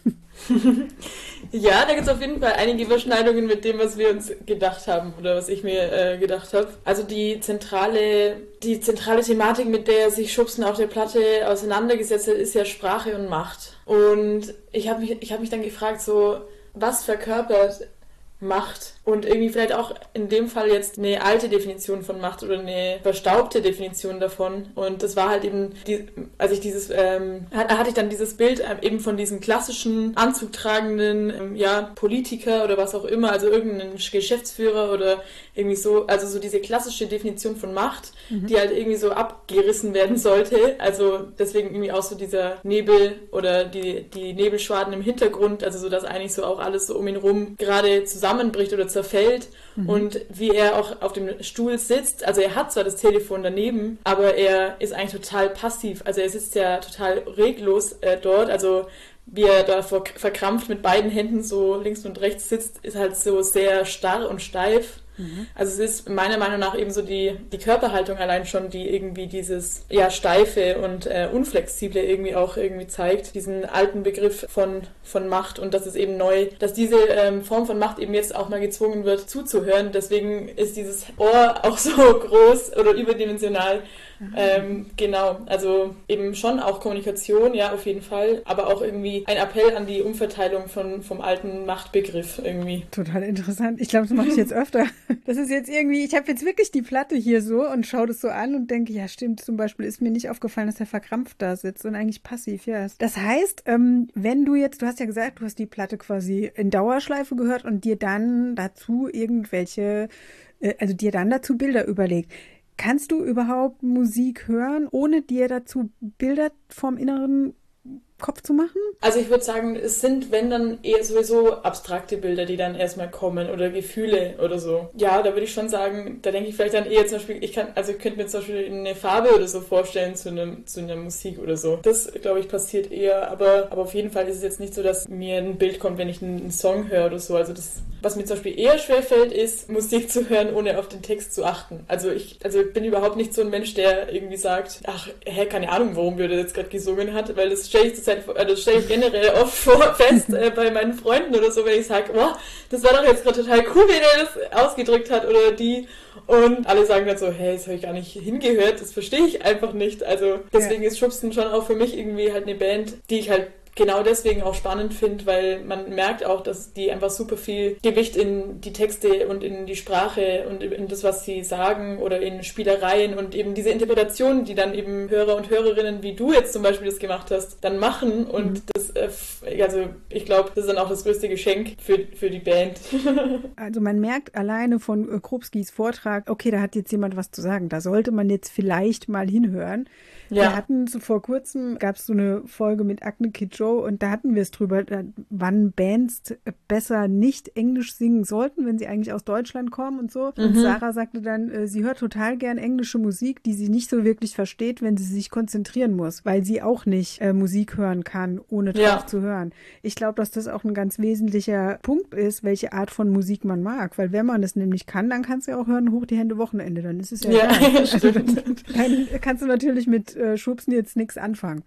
Ja, da gibt es auf jeden Fall einige Überschneidungen mit dem, was wir uns gedacht haben oder was ich mir gedacht habe. Also die zentrale Thematik, mit der sich Schubsen auf der Platte auseinandergesetzt hat, ist ja Sprache und Macht. Und ich hab mich dann gefragt, so, was verkörpert Macht und irgendwie vielleicht auch in dem Fall jetzt eine alte Definition von Macht oder eine verstaubte Definition davon und das war halt eben, hatte ich dann dieses Bild eben von diesem klassischen, anzugtragenden Politiker oder was auch immer, also irgendeinen Geschäftsführer oder irgendwie so, also so diese klassische Definition von Macht, die halt irgendwie so abgerissen werden sollte, also deswegen irgendwie auch so dieser Nebel oder die Nebelschwaden im Hintergrund, also so, dass eigentlich so auch alles so um ihn rum gerade zusammenbricht oder zerfällt und wie er auch auf dem Stuhl sitzt, also er hat zwar das Telefon daneben, aber er ist eigentlich total passiv, also er sitzt ja total reglos dort, also wie er da verkrampft mit beiden Händen so links und rechts sitzt, ist halt so sehr starr und steif. Also es ist meiner Meinung nach eben so die Körperhaltung allein schon, die irgendwie dieses steife und unflexible irgendwie auch irgendwie zeigt, diesen alten Begriff von Macht und dass es eben dass diese Form von Macht eben jetzt auch mal gezwungen wird zuzuhören. Deswegen ist dieses Ohr auch so groß oder überdimensional. Genau, also eben schon auch Kommunikation, ja, auf jeden Fall, aber auch irgendwie ein Appell an die Umverteilung vom alten Machtbegriff irgendwie. Total interessant. Ich glaube, das mache ich jetzt öfter. Das ist jetzt irgendwie, ich habe jetzt wirklich die Platte hier so und schaue das so an und denke, ja stimmt, zum Beispiel ist mir nicht aufgefallen, dass er verkrampft da sitzt und eigentlich passiv, ja. Das heißt, wenn du hast ja gesagt, du hast die Platte quasi in Dauerschleife gehört und dir dann dazu Bilder überlegt. Kannst du überhaupt Musik hören, ohne dir dazu Bilder vom inneren Kopf zu machen? Also ich würde sagen, es sind, wenn dann eher sowieso abstrakte Bilder, die dann erstmal kommen oder Gefühle oder so. Ja, da würde ich schon sagen, da denke ich vielleicht dann eher zum Beispiel, ich könnte mir zum Beispiel eine Farbe oder so vorstellen zu einer Musik oder so. Das, glaube ich, passiert eher, aber auf jeden Fall ist es jetzt nicht so, dass mir ein Bild kommt, wenn ich einen Song höre oder so. Also das, was mir zum Beispiel eher schwerfällt, ist, Musik zu hören, ohne auf den Text zu achten. Also ich bin überhaupt nicht so ein Mensch, der irgendwie sagt, keine Ahnung, warum der jetzt gerade gesungen hat, weil das stelle ich generell oft fest bei meinen Freunden oder so, wenn ich sage, wow, das war doch jetzt gerade total cool, wie der das ausgedrückt hat oder die. Und alle sagen dann so, hey, das habe ich gar nicht hingehört, das verstehe ich einfach nicht. Also deswegen ist Schubsen schon auch für mich irgendwie halt eine Band, die ich halt genau deswegen auch spannend finde, weil man merkt auch, dass die einfach super viel Gewicht in die Texte und in die Sprache und in das, was sie sagen oder in Spielereien und eben diese Interpretationen, die dann eben Hörer und Hörerinnen, wie du jetzt zum Beispiel das gemacht hast, dann machen und das, also ich glaube, das ist dann auch das größte Geschenk für die Band. Also man merkt alleine von Krupskis Vortrag, okay, da hat jetzt jemand was zu sagen, da sollte man jetzt vielleicht mal hinhören. Ja. Wir hatten vor kurzem, gab es so eine Folge mit Agne Kid Joy Show und da hatten wir es drüber, wann Bands besser nicht Englisch singen sollten, wenn sie eigentlich aus Deutschland kommen und so. Und Sarah sagte dann, sie hört total gern englische Musik, die sie nicht so wirklich versteht, wenn sie sich konzentrieren muss, weil sie auch nicht Musik hören kann, ohne drauf zu hören. Ich glaube, dass das auch ein ganz wesentlicher Punkt ist, welche Art von Musik man mag, weil wenn man es nämlich kann, dann kannst du ja auch hören, hoch die Hände Wochenende, dann ist es ja egal. Also, dann kannst du natürlich mit Schubsen jetzt nichts anfangen.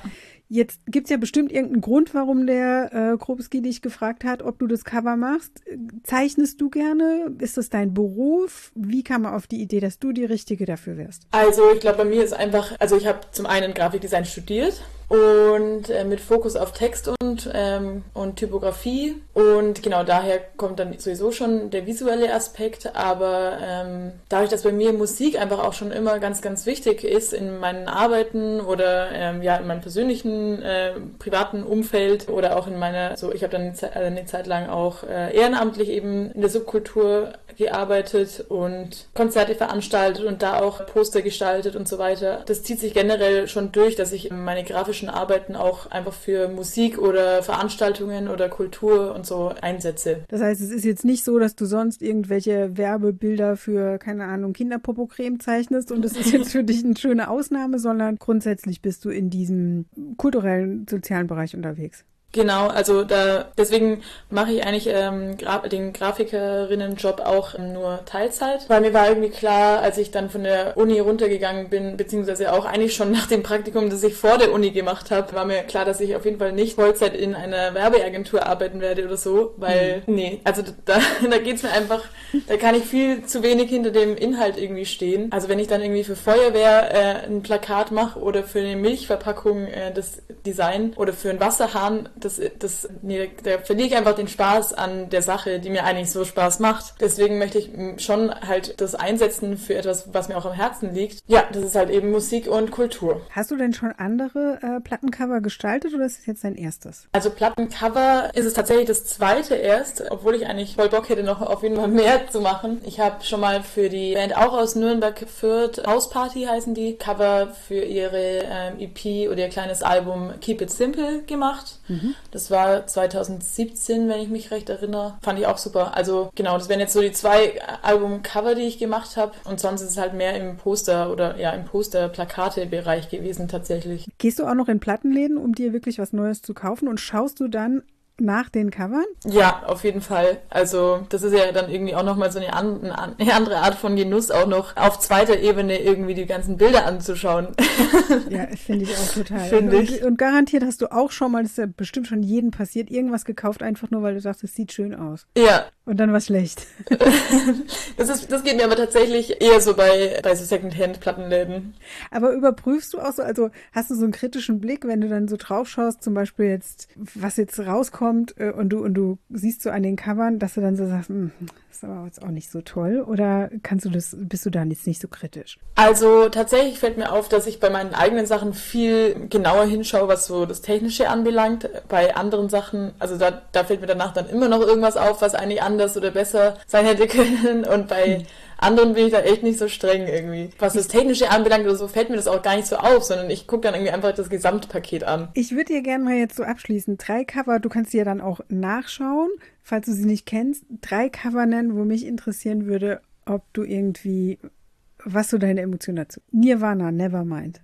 Jetzt gibt's ja bestimmt irgendeinen Grund, warum der Krupski dich gefragt hat, ob du das Cover machst. Zeichnest du gerne? Ist das dein Beruf? Wie kam man auf die Idee, dass du die Richtige dafür wärst? Also ich glaube, bei mir ist einfach, also ich habe zum einen Grafikdesign studiert und mit Fokus auf Text und Typografie und genau daher kommt dann sowieso schon der visuelle Aspekt, aber dadurch, dass bei mir Musik einfach auch schon immer ganz, ganz wichtig ist in meinen Arbeiten oder in meinem persönlichen privaten Umfeld oder auch in meiner, ich habe dann eine Zeit lang auch ehrenamtlich eben in der Subkultur gearbeitet und Konzerte veranstaltet und da auch Poster gestaltet und so weiter. Das zieht sich generell schon durch, dass ich meine grafischen Arbeiten auch einfach für Musik oder Veranstaltungen oder Kultur und so einsetze. Das heißt, es ist jetzt nicht so, dass du sonst irgendwelche Werbebilder für, keine Ahnung, Kinderpopocreme zeichnest und es ist jetzt für dich eine schöne Ausnahme, sondern grundsätzlich bist du in diesem kulturellen, sozialen Bereich unterwegs. Genau, also deswegen mache ich eigentlich den Grafikerinnenjob auch nur Teilzeit, weil mir war irgendwie klar, als ich dann von der Uni runtergegangen bin, beziehungsweise auch eigentlich schon nach dem Praktikum, das ich vor der Uni gemacht habe, war mir klar, dass ich auf jeden Fall nicht Vollzeit in einer Werbeagentur arbeiten werde oder so, weil, also da geht's mir einfach, da kann ich viel zu wenig hinter dem Inhalt irgendwie stehen. Also wenn ich dann irgendwie für Feuerwehr ein Plakat mache oder für eine Milchverpackung das Design oder für einen Wasserhahn, da verliere ich einfach den Spaß an der Sache, die mir eigentlich so Spaß macht. Deswegen möchte ich schon halt das einsetzen für etwas, was mir auch am Herzen liegt. Ja, das ist halt eben Musik und Kultur. Hast du denn schon andere Plattencover gestaltet oder ist es jetzt dein erstes? Also Plattencover ist es tatsächlich das zweite erst, obwohl ich eigentlich voll Bock hätte, noch auf jeden Fall mehr zu machen. Ich habe schon mal für die Band auch aus Nürnberg Fürth, Hausparty heißen die, Cover für ihre EP oder ihr kleines Album Keep It Simple gemacht. Das war 2017, wenn ich mich recht erinnere. Fand ich auch super. Also genau, das wären jetzt so die 2 Albumcover, die ich gemacht habe. Und sonst ist es halt mehr im Poster oder im Poster-Plakate-Bereich gewesen tatsächlich. Gehst du auch noch in Plattenläden, um dir wirklich was Neues zu kaufen? Und schaust du dann nach den Covern? Ja, auf jeden Fall. Also das ist ja dann irgendwie auch nochmal so eine andere Art von Genuss, auch noch auf zweiter Ebene irgendwie die ganzen Bilder anzuschauen. Ja, finde ich auch total. Und garantiert hast du auch schon mal, das ist ja bestimmt schon jedem passiert, irgendwas gekauft, einfach nur, weil du sagst, es sieht schön aus. Ja. Und dann war es schlecht. Das geht mir aber tatsächlich eher so bei so Secondhand-Plattenläden. Aber überprüfst du auch so, also hast du so einen kritischen Blick, wenn du dann so drauf schaust, zum Beispiel jetzt, was jetzt rauskommt, und du siehst so an den Covern, dass du dann so sagst, das ist aber jetzt auch nicht so toll, oder bist du da jetzt nicht so kritisch? Also tatsächlich fällt mir auf, dass ich bei meinen eigenen Sachen viel genauer hinschaue, was so das Technische anbelangt. Bei anderen Sachen, also da fällt mir danach dann immer noch irgendwas auf, was eigentlich anders oder besser sein hätte können, und bei anderen bin ich da echt nicht so streng irgendwie. Was das Technische anbelangt oder so, fällt mir das auch gar nicht so auf, sondern ich gucke dann irgendwie einfach das Gesamtpaket an. Ich würde dir gerne mal jetzt so abschließen. 3 Cover, du kannst die ja dann auch nachschauen, falls du sie nicht kennst. 3 Cover nennen, wo mich interessieren würde, ob du irgendwie, was so deine Emotion dazu. Nirvana, Nevermind.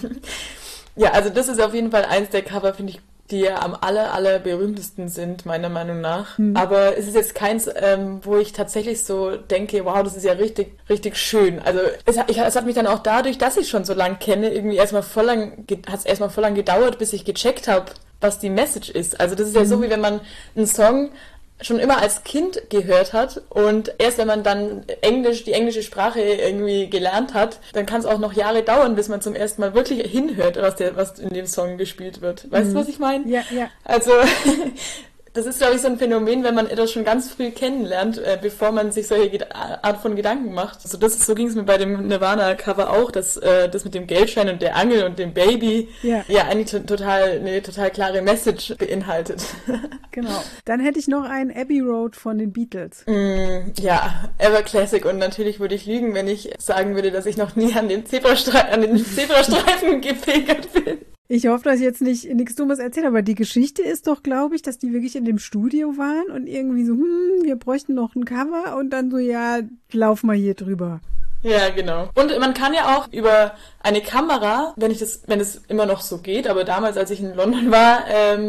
Ja, also das ist auf jeden Fall eins der Cover, finde ich, die ja am aller berühmtesten sind, meiner Meinung nach. Aber es ist jetzt keins, wo ich tatsächlich so denke, wow, das ist ja richtig, richtig schön. Also es hat mich dann auch dadurch, dass ich schon so lang kenne, irgendwie hat es erstmal voll lang gedauert, bis ich gecheckt habe, was die Message ist. Also das ist ja so, wie wenn man einen Song schon immer als Kind gehört hat und erst wenn man dann die englische Sprache irgendwie gelernt hat, dann kann es auch noch Jahre dauern, bis man zum ersten Mal wirklich hinhört, was in dem Song gespielt wird. Weißt du, was ich meine? Ja. Also das ist, glaube ich, so ein Phänomen, wenn man etwas schon ganz früh kennenlernt, bevor man sich solche Art von Gedanken macht. Also so ging es mir bei dem Nirvana-Cover auch, dass das mit dem Geldschein und der Angel und dem Baby eigentlich eine total klare Message beinhaltet. Genau. Dann hätte ich noch einen Abbey Road von den Beatles. Ja, Ever Classic, und natürlich würde ich lügen, wenn ich sagen würde, dass ich noch nie an den Zebrastreifen gepilgert bin. Ich hoffe, dass ich jetzt nichts Dummes erzähle, aber die Geschichte ist doch, glaube ich, dass die wirklich in dem Studio waren und irgendwie so, wir bräuchten noch ein Cover und dann so, ja, lauf mal hier drüber. Ja, genau. Und man kann ja auch über eine Kamera, wenn es immer noch so geht, aber damals, als ich in London war,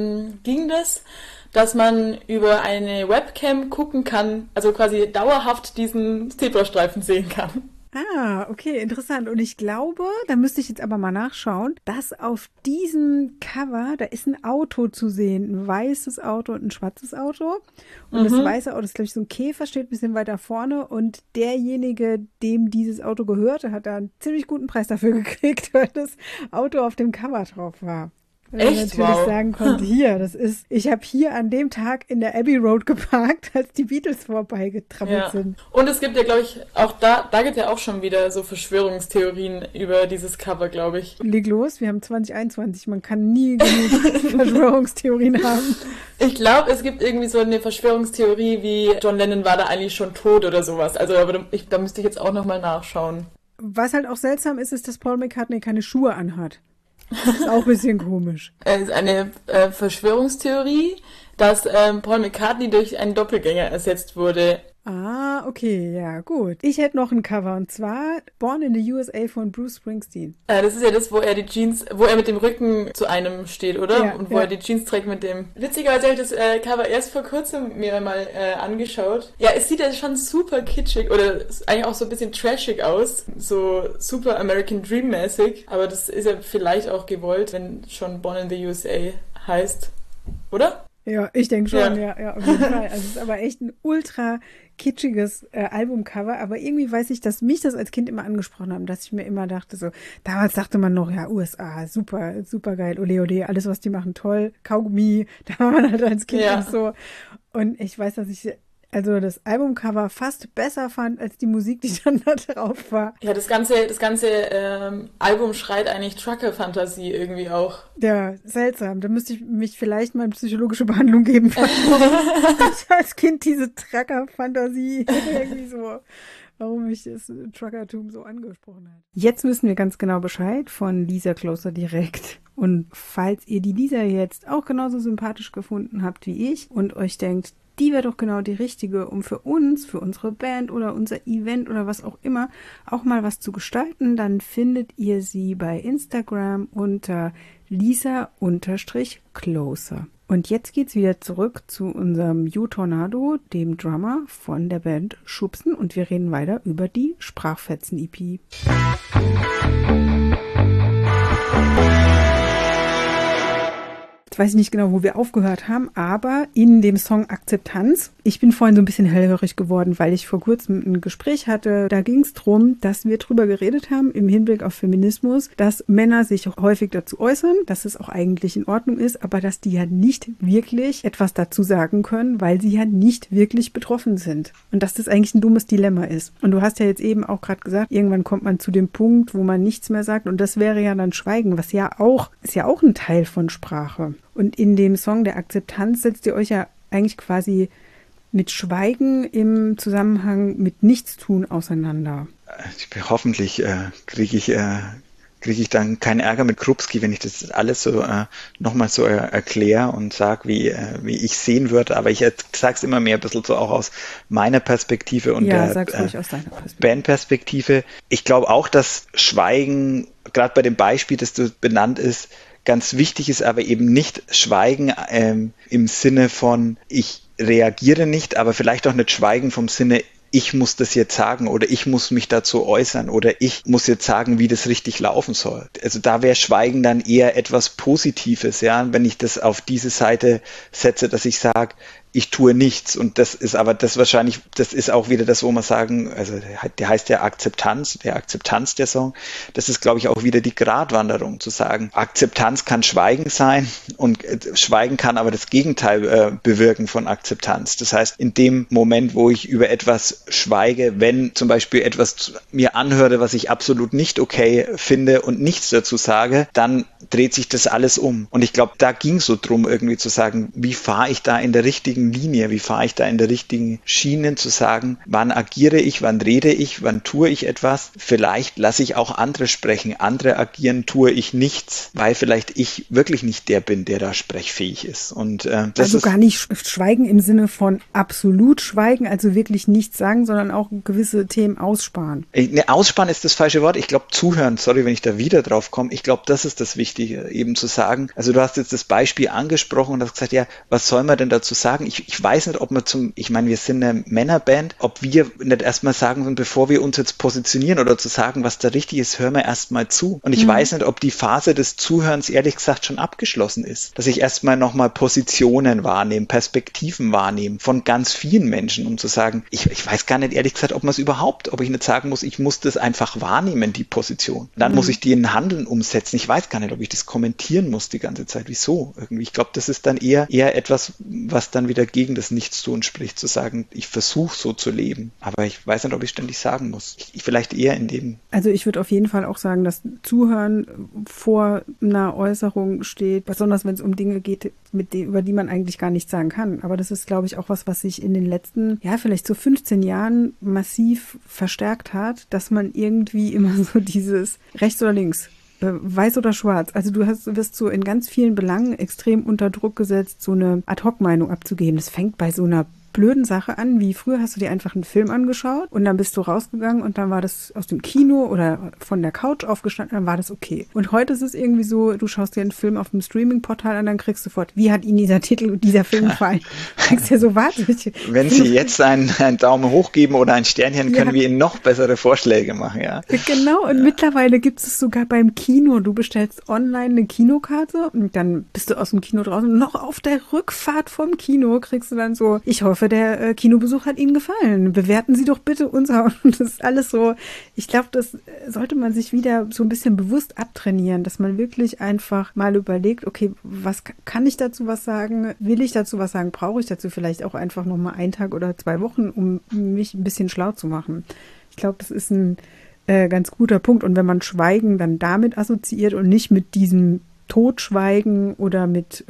ging das, dass man über eine Webcam gucken kann, also quasi dauerhaft diesen Zebrastreifen sehen kann. Ah, okay, interessant. Und ich glaube, da müsste ich jetzt aber mal nachschauen, dass auf diesem Cover, da ist ein Auto zu sehen, ein weißes Auto und ein schwarzes Auto. Und das weiße Auto ist, glaube ich, so ein Käfer, steht ein bisschen weiter vorne. Und derjenige, dem dieses Auto gehörte, hat da einen ziemlich guten Preis dafür gekriegt, weil das Auto auf dem Cover drauf war. Weil er natürlich sagen konnte, ich habe hier an dem Tag in der Abbey Road geparkt, als die Beatles vorbeigetrampelt sind. Und es gibt ja, glaube ich, auch da gibt ja auch schon wieder so Verschwörungstheorien über dieses Cover, glaube ich. Leg los, wir haben 2021, man kann nie genug Verschwörungstheorien haben. Ich glaube, es gibt irgendwie so eine Verschwörungstheorie, wie John Lennon war da eigentlich schon tot oder sowas. Also aber da müsste ich jetzt auch nochmal nachschauen. Was halt auch seltsam ist, ist, dass Paul McCartney keine Schuhe anhat. Das ist auch ein bisschen komisch. Es ist eine Verschwörungstheorie, dass Paul McCartney durch einen Doppelgänger ersetzt wurde. Ah, okay, ja, gut. Ich hätte noch ein Cover, und zwar Born in the USA von Bruce Springsteen. Das ist ja das, wo er mit dem Rücken zu einem steht, oder? Ja, und wo er die Jeans trägt mit dem... Witzigerweise habe ich das Cover erst vor kurzem mir mal angeschaut. Ja, es sieht ja schon super kitschig oder eigentlich auch so ein bisschen trashig aus. So super American Dream mäßig. Aber das ist ja vielleicht auch gewollt, wenn schon Born in the USA heißt. Oder? Ja, ich denke schon, ja, auf jeden Fall. Also es ist aber echt ein ultra kitschiges Albumcover, aber irgendwie weiß ich, dass mich das als Kind immer angesprochen haben, dass ich mir immer dachte, so, damals dachte man noch, ja, USA, super, super geil, ole ole, alles, was die machen, toll, Kaugummi, da war man halt als Kind auch so. Und ich weiß, dass ich das Albumcover fast besser fand als die Musik, die dann da drauf war. Ja, das ganze Album schreit eigentlich Trucker-Fantasie irgendwie auch. Ja, seltsam. Da müsste ich mich vielleicht mal in psychologische Behandlung geben. Ich als Kind diese Trucker-Fantasie irgendwie so, warum mich das Truckertum so angesprochen hat. Jetzt wissen wir ganz genau Bescheid von Lisa Closer direkt. Und falls ihr die Lisa jetzt auch genauso sympathisch gefunden habt wie ich und euch denkt, die wäre doch genau die richtige, um für uns, für unsere Band oder unser Event oder was auch immer, auch mal was zu gestalten, dann findet ihr sie bei Instagram unter Lisa_Closer. Und jetzt geht's wieder zurück zu unserem U-Tornado, dem Drummer von der Band Schubsen, und wir reden weiter über die Sprachfetzen-EP. Jetzt weiß ich nicht genau, wo wir aufgehört haben, aber in dem Song Akzeptanz. Ich bin vorhin so ein bisschen hellhörig geworden, weil ich vor kurzem ein Gespräch hatte. Da ging es darum, dass wir drüber geredet haben im Hinblick auf Feminismus, dass Männer sich häufig dazu äußern, dass es auch eigentlich in Ordnung ist, aber dass die ja nicht wirklich etwas dazu sagen können, weil sie ja nicht wirklich betroffen sind. Und dass das eigentlich ein dummes Dilemma ist. Und du hast ja jetzt eben auch gerade gesagt, irgendwann kommt man zu dem Punkt, wo man nichts mehr sagt, und das wäre ja dann Schweigen, was ist ja auch ein Teil von Sprache. Und in dem Song der Akzeptanz setzt ihr euch ja eigentlich quasi mit Schweigen im Zusammenhang mit Nichtstun auseinander. Hoffentlich kriege ich dann keinen Ärger mit Krupski, wenn ich das alles so nochmal so erkläre und sage, wie ich sehen würde. Aber ich sage es immer mehr ein bisschen so auch aus meiner Perspektive und der Bandperspektive. Ich glaube auch, dass Schweigen, gerade bei dem Beispiel, das du benannt ist, ganz wichtig ist, aber eben nicht Schweigen im Sinne von ich reagiere nicht, aber vielleicht auch nicht Schweigen vom Sinne, ich muss das jetzt sagen oder ich muss mich dazu äußern oder ich muss jetzt sagen, wie das richtig laufen soll. Also da wäre Schweigen dann eher etwas Positives, ja, wenn ich das auf diese Seite setze, dass ich sage, ich tue nichts. Und das ist aber das ist auch wieder das, wo man sagen, also der heißt ja Akzeptanz der Song. Das ist, glaube ich, auch wieder die Gratwanderung, zu sagen, Akzeptanz kann Schweigen sein und Schweigen kann aber das Gegenteil bewirken von Akzeptanz. Das heißt, in dem Moment, wo ich über etwas schweige, wenn zum Beispiel etwas mir anhöre, was ich absolut nicht okay finde und nichts dazu sage, dann dreht sich das alles um. Und ich glaube, da ging es so drum, irgendwie zu sagen, wie fahre ich da in der richtigen richtigen Linie? Wie fahre ich da in der richtigen Schiene zu sagen, wann agiere ich, wann rede ich, wann tue ich etwas? Vielleicht lasse ich auch andere sprechen, andere agieren, tue ich nichts, weil vielleicht ich wirklich nicht der bin, der da sprechfähig ist. Und das also ist gar nicht schweigen im Sinne von absolut schweigen, also wirklich nichts sagen, sondern auch gewisse Themen aussparen. Aussparen ist das falsche Wort. Ich glaube, zuhören, sorry, wenn ich da wieder drauf komme, ich glaube, das ist das Wichtige, eben zu sagen, also du hast jetzt das Beispiel angesprochen und hast gesagt, ja, was soll man denn dazu sagen? Ich weiß nicht, ob wir ich meine, wir sind eine Männerband, ob wir nicht erstmal sagen sollen, bevor wir uns jetzt positionieren oder zu sagen, was da richtig ist, hören wir erstmal zu. Und ich weiß nicht, ob die Phase des Zuhörens ehrlich gesagt schon abgeschlossen ist. Dass ich erstmal nochmal Positionen wahrnehme, Perspektiven wahrnehme von ganz vielen Menschen, um zu sagen, ich weiß gar nicht ehrlich gesagt, ob ich nicht sagen muss, ich muss das einfach wahrnehmen, die Position. Dann muss ich die in Handeln umsetzen. Ich weiß gar nicht, ob ich das kommentieren muss die ganze Zeit. Wieso? Irgendwie, ich glaube, das ist dann eher etwas, was dann wieder gegen das Nichtstun spricht, zu sagen, ich versuche so zu leben. Aber ich weiß nicht, ob ich ständig sagen muss. Vielleicht eher in dem. Also ich würde auf jeden Fall auch sagen, dass Zuhören vor einer Äußerung steht, besonders wenn es um Dinge geht, über die man eigentlich gar nichts sagen kann. Aber das ist, glaube ich, auch was sich in den letzten, vielleicht so 15 Jahren massiv verstärkt hat, dass man irgendwie immer so dieses rechts oder links, weiß oder schwarz. Also du wirst so in ganz vielen Belangen extrem unter Druck gesetzt, so eine Ad-Hoc-Meinung abzugeben. Das fängt bei so einer blöden Sache an, wie früher hast du dir einfach einen Film angeschaut und dann bist du rausgegangen und dann war das aus dem Kino oder von der Couch aufgestanden, dann war das okay. Und heute ist es irgendwie so, du schaust dir einen Film auf dem Streaming-Portal an, dann kriegst du sofort, wie hat Ihnen dieser Titel und dieser Film gefallen? Du denkst dir so, warte. Wenn Sie jetzt einen Daumen hoch geben oder ein Sternchen, können wir Ihnen noch bessere Vorschläge machen, ja. Genau, und mittlerweile gibt es sogar beim Kino. Du bestellst online eine Kinokarte und dann bist du aus dem Kino draußen. Noch auf der Rückfahrt vom Kino kriegst du dann so, ich hoffe, der Kinobesuch hat Ihnen gefallen. Bewerten Sie doch bitte unser. Und das ist alles so, ich glaube, das sollte man sich wieder so ein bisschen bewusst abtrainieren, dass man wirklich einfach mal überlegt, okay, was kann ich dazu was sagen? Will ich dazu was sagen? Brauche ich dazu vielleicht auch einfach nochmal einen Tag oder 2 Wochen, um mich ein bisschen schlau zu machen? Ich glaube, das ist ein ganz guter Punkt. Und wenn man Schweigen dann damit assoziiert und nicht mit diesem Totschweigen oder mit,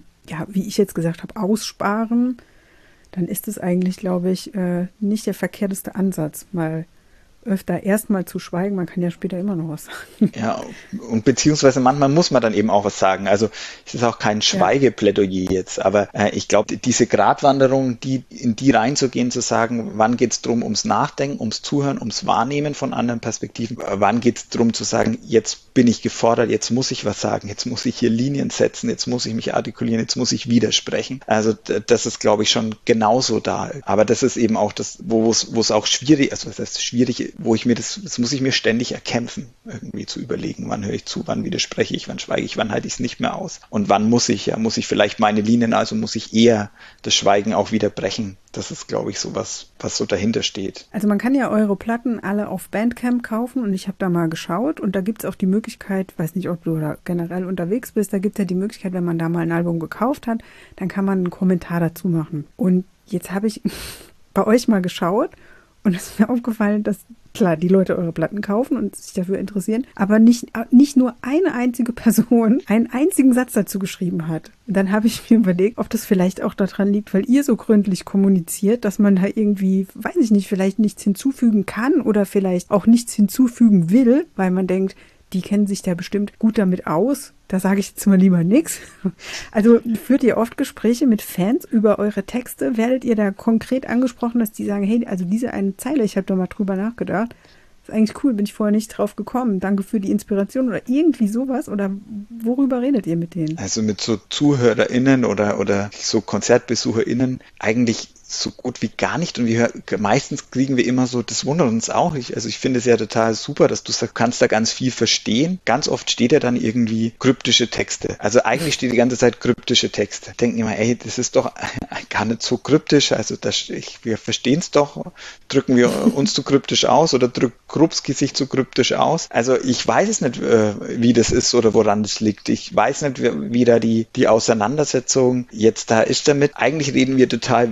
wie ich jetzt gesagt habe, Aussparen, dann ist es eigentlich, glaube ich, nicht der verkehrteste Ansatz, mal öfter erstmal zu schweigen. Man kann ja später immer noch was sagen. Ja, und beziehungsweise manchmal muss man dann eben auch was sagen. Also es ist auch kein Schweigeplädoyer jetzt, aber ich glaube, diese Gratwanderung, in die reinzugehen, zu sagen, wann geht es darum, ums Nachdenken, ums Zuhören, ums Wahrnehmen von anderen Perspektiven, wann geht es darum zu sagen, jetzt bin ich gefordert, jetzt muss ich was sagen, jetzt muss ich hier Linien setzen, jetzt muss ich mich artikulieren, jetzt muss ich widersprechen. Also das ist, glaube ich, schon genauso da. Aber das ist eben auch das, wo es auch schwierig, also das heißt schwierig, wo ich mir das muss ich mir ständig erkämpfen, irgendwie zu überlegen, wann höre ich zu, wann widerspreche ich, wann schweige ich, wann halte ich es nicht mehr aus und wann muss ich vielleicht meine Linien, also muss ich eher das Schweigen auch wieder brechen. Das ist, glaube ich, so was so dahinter steht. Also man kann ja eure Platten alle auf Bandcamp kaufen und ich habe da mal geschaut und da gibt es auch die Möglichkeit, weiß nicht, ob du da generell unterwegs bist, da gibt es ja die Möglichkeit, wenn man da mal ein Album gekauft hat, dann kann man einen Kommentar dazu machen. Und jetzt habe ich bei euch mal geschaut und es ist mir aufgefallen, dass klar, die Leute eure Platten kaufen und sich dafür interessieren, aber nicht nur eine einzige Person einen einzigen Satz dazu geschrieben hat. Und dann habe ich mir überlegt, ob das vielleicht auch daran liegt, weil ihr so gründlich kommuniziert, dass man da irgendwie, weiß ich nicht, vielleicht nichts hinzufügen kann oder vielleicht auch nichts hinzufügen will, weil man denkt, die kennen sich da bestimmt gut damit aus. Da sage ich jetzt mal lieber nichts. Also führt ihr oft Gespräche mit Fans über eure Texte? Werdet ihr da konkret angesprochen, dass die sagen, hey, also diese eine Zeile, ich habe da mal drüber nachgedacht. Ist eigentlich cool, bin ich vorher nicht drauf gekommen. Danke für die Inspiration oder irgendwie sowas. Oder worüber redet ihr mit denen? Also mit so ZuhörerInnen oder so KonzertbesucherInnen eigentlich so gut wie gar nicht und meistens kriegen wir immer so, das wundert uns auch. Ich finde es ja total super, dass du sagst, kannst da ganz viel verstehen. Ganz oft steht ja dann irgendwie kryptische Texte. Also eigentlich steht die ganze Zeit kryptische Texte. Denken immer, ey, das ist doch gar nicht so kryptisch. Also wir verstehen es doch. Drücken wir uns zu kryptisch aus oder drückt Krupski sich zu kryptisch aus? Also ich weiß es nicht, wie das ist oder woran das liegt. Ich weiß nicht, wie da die Auseinandersetzung jetzt da ist damit. Eigentlich reden wir total wenig über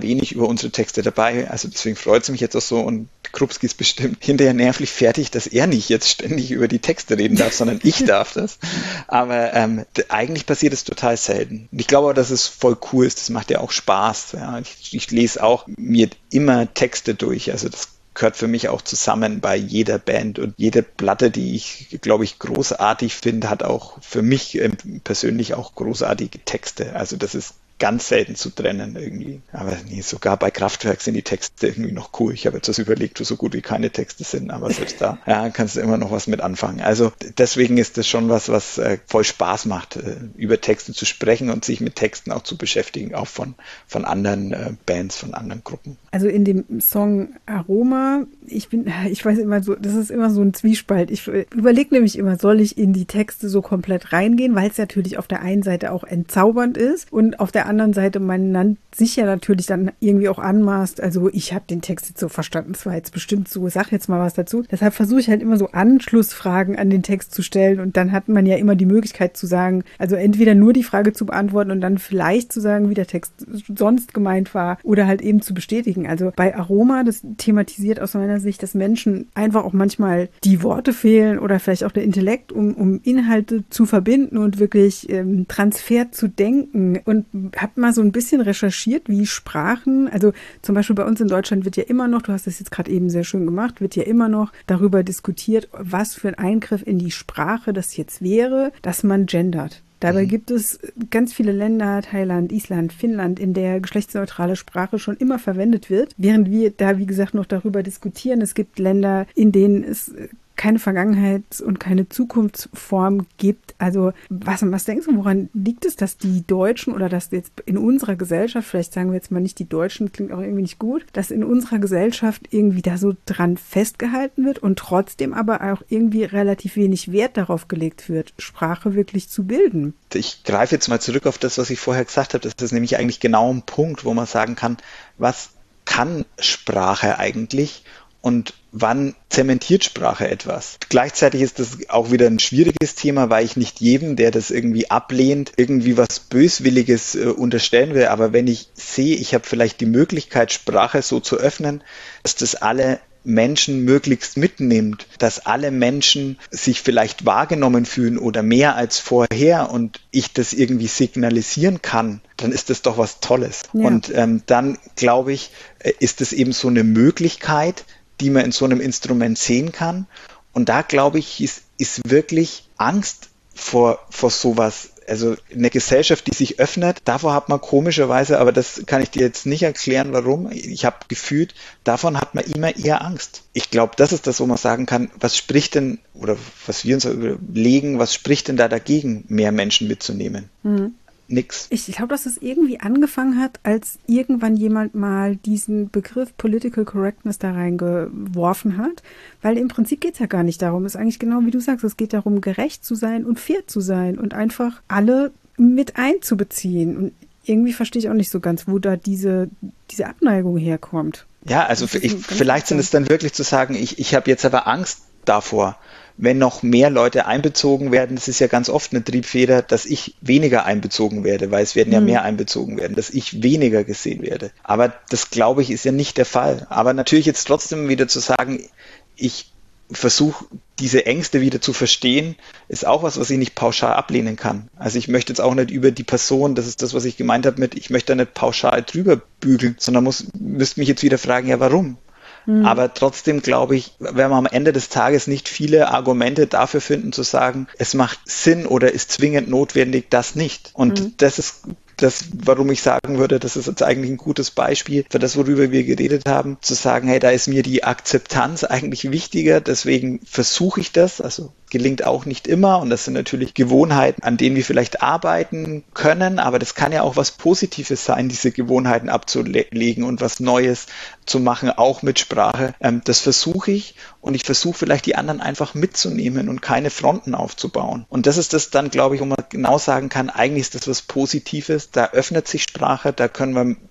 unsere Texte dabei. Also deswegen freut es mich jetzt auch so und Krupski ist bestimmt hinterher nervlich fertig, dass er nicht jetzt ständig über die Texte reden darf, sondern ich darf das. Aber eigentlich passiert es total selten. Und ich glaube auch, dass es voll cool ist. Das macht ja auch Spaß. Ja. Ich lese auch mir immer Texte durch. Also das gehört für mich auch zusammen bei jeder Band. Und jede Platte, die ich, glaube ich, großartig finde, hat auch für mich persönlich auch großartige Texte. Also das ist ganz selten zu trennen irgendwie. Aber nee, sogar bei Kraftwerk sind die Texte irgendwie noch cool. Ich habe jetzt das überlegt, wo so gut wie keine Texte sind, aber selbst da kannst du immer noch was mit anfangen. Also deswegen ist das schon was voll Spaß macht, über Texte zu sprechen und sich mit Texten auch zu beschäftigen, auch von anderen Bands, von anderen Gruppen. Also in dem Song Aroma, ich weiß immer so, das ist immer so ein Zwiespalt. Ich überlege nämlich immer, soll ich in die Texte so komplett reingehen, weil es natürlich auf der einen Seite auch entzaubernd ist und auf der anderen Seite man sich ja natürlich dann irgendwie auch anmaßt, also ich habe den Text jetzt so verstanden, es war jetzt bestimmt so, sag jetzt mal was dazu. Deshalb versuche ich halt immer so Anschlussfragen an den Text zu stellen und dann hat man ja immer die Möglichkeit zu sagen, also entweder nur die Frage zu beantworten und dann vielleicht zu sagen, wie der Text sonst gemeint war oder halt eben zu bestätigen. Also bei Aroma, das thematisiert aus meiner Sicht, dass Menschen einfach auch manchmal die Worte fehlen oder vielleicht auch der Intellekt, um Inhalte zu verbinden und wirklich Transfer zu denken und habe mal so ein bisschen recherchiert, wie Sprachen, also zum Beispiel bei uns in Deutschland wird ja immer noch, du hast das jetzt gerade eben sehr schön gemacht, wird ja immer noch darüber diskutiert, was für ein Eingriff in die Sprache das jetzt wäre, dass man gendert. Dabei gibt es ganz viele Länder, Thailand, Island, Finnland, in der geschlechtsneutrale Sprache schon immer verwendet wird, während wir da, wie gesagt, noch darüber diskutieren. Es gibt Länder, in denen es keine Vergangenheit und keine Zukunftsform gibt. Also was denkst du, woran liegt es, dass die Deutschen oder dass jetzt in unserer Gesellschaft, vielleicht sagen wir jetzt mal nicht die Deutschen, klingt auch irgendwie nicht gut, dass in unserer Gesellschaft irgendwie da so dran festgehalten wird und trotzdem aber auch irgendwie relativ wenig Wert darauf gelegt wird, Sprache wirklich zu bilden? Ich greife jetzt mal zurück auf das, was ich vorher gesagt habe. Das ist nämlich eigentlich genau ein Punkt, wo man sagen kann, was kann Sprache eigentlich? Und wann zementiert Sprache etwas? Gleichzeitig ist das auch wieder ein schwieriges Thema, weil ich nicht jedem, der das irgendwie ablehnt, irgendwie was Böswilliges unterstellen will. Aber wenn ich sehe, ich habe vielleicht die Möglichkeit, Sprache so zu öffnen, dass das alle Menschen möglichst mitnimmt, dass alle Menschen sich vielleicht wahrgenommen fühlen oder mehr als vorher und ich das irgendwie signalisieren kann, dann ist das doch was Tolles. Ja. Und dann, glaube ich, ist es eben so eine Möglichkeit, die man in so einem Instrument sehen kann. Und da, glaube ich, ist wirklich Angst vor sowas. Also eine Gesellschaft, die sich öffnet, davor hat man komischerweise, aber das kann ich dir jetzt nicht erklären, warum. Ich habe gefühlt, davon hat man immer eher Angst. Ich glaube, das ist das, wo man sagen kann, was spricht denn, oder was wir uns überlegen, was spricht denn da dagegen, mehr Menschen mitzunehmen? Mhm. Nix. Ich glaube, dass es irgendwie angefangen hat, als irgendwann jemand mal diesen Begriff Political Correctness da reingeworfen hat, weil im Prinzip geht es ja gar nicht darum, es ist eigentlich genau wie du sagst, es geht darum, gerecht zu sein und fair zu sein und einfach alle mit einzubeziehen. Und irgendwie verstehe ich auch nicht so ganz, wo da diese Abneigung herkommt. Ja, also vielleicht sind es dann wirklich zu sagen, ich habe jetzt aber Angst davor, wenn noch mehr Leute einbezogen werden, das ist ja ganz oft eine Triebfeder, dass ich weniger einbezogen werde, weil es werden ja mehr einbezogen werden, dass ich weniger gesehen werde. Aber das, glaube ich, ist ja nicht der Fall. Aber natürlich jetzt trotzdem wieder zu sagen, ich versuche, diese Ängste wieder zu verstehen, ist auch was ich nicht pauschal ablehnen kann. Also ich möchte jetzt auch nicht über die Person, das ist das, was ich gemeint habe mit, ich möchte da nicht pauschal drüber bügeln, sondern müsste mich jetzt wieder fragen, ja, warum? Aber trotzdem glaube ich, wenn wir am Ende des Tages nicht viele Argumente dafür finden, zu sagen, es macht Sinn oder ist zwingend notwendig, das nicht. Und das ist das, warum ich sagen würde, das ist jetzt eigentlich ein gutes Beispiel für das, worüber wir geredet haben, zu sagen, hey, da ist mir die Akzeptanz eigentlich wichtiger, deswegen versuche ich das, also gelingt auch nicht immer und das sind natürlich Gewohnheiten, an denen wir vielleicht arbeiten können, aber das kann ja auch was Positives sein, diese Gewohnheiten abzulegen und was Neues zu machen, auch mit Sprache. Das versuche ich und ich versuche vielleicht die anderen einfach mitzunehmen und keine Fronten aufzubauen. Und das ist das dann, glaube ich, wo man genau sagen kann, eigentlich ist das was Positives, da öffnet sich Sprache, da können wir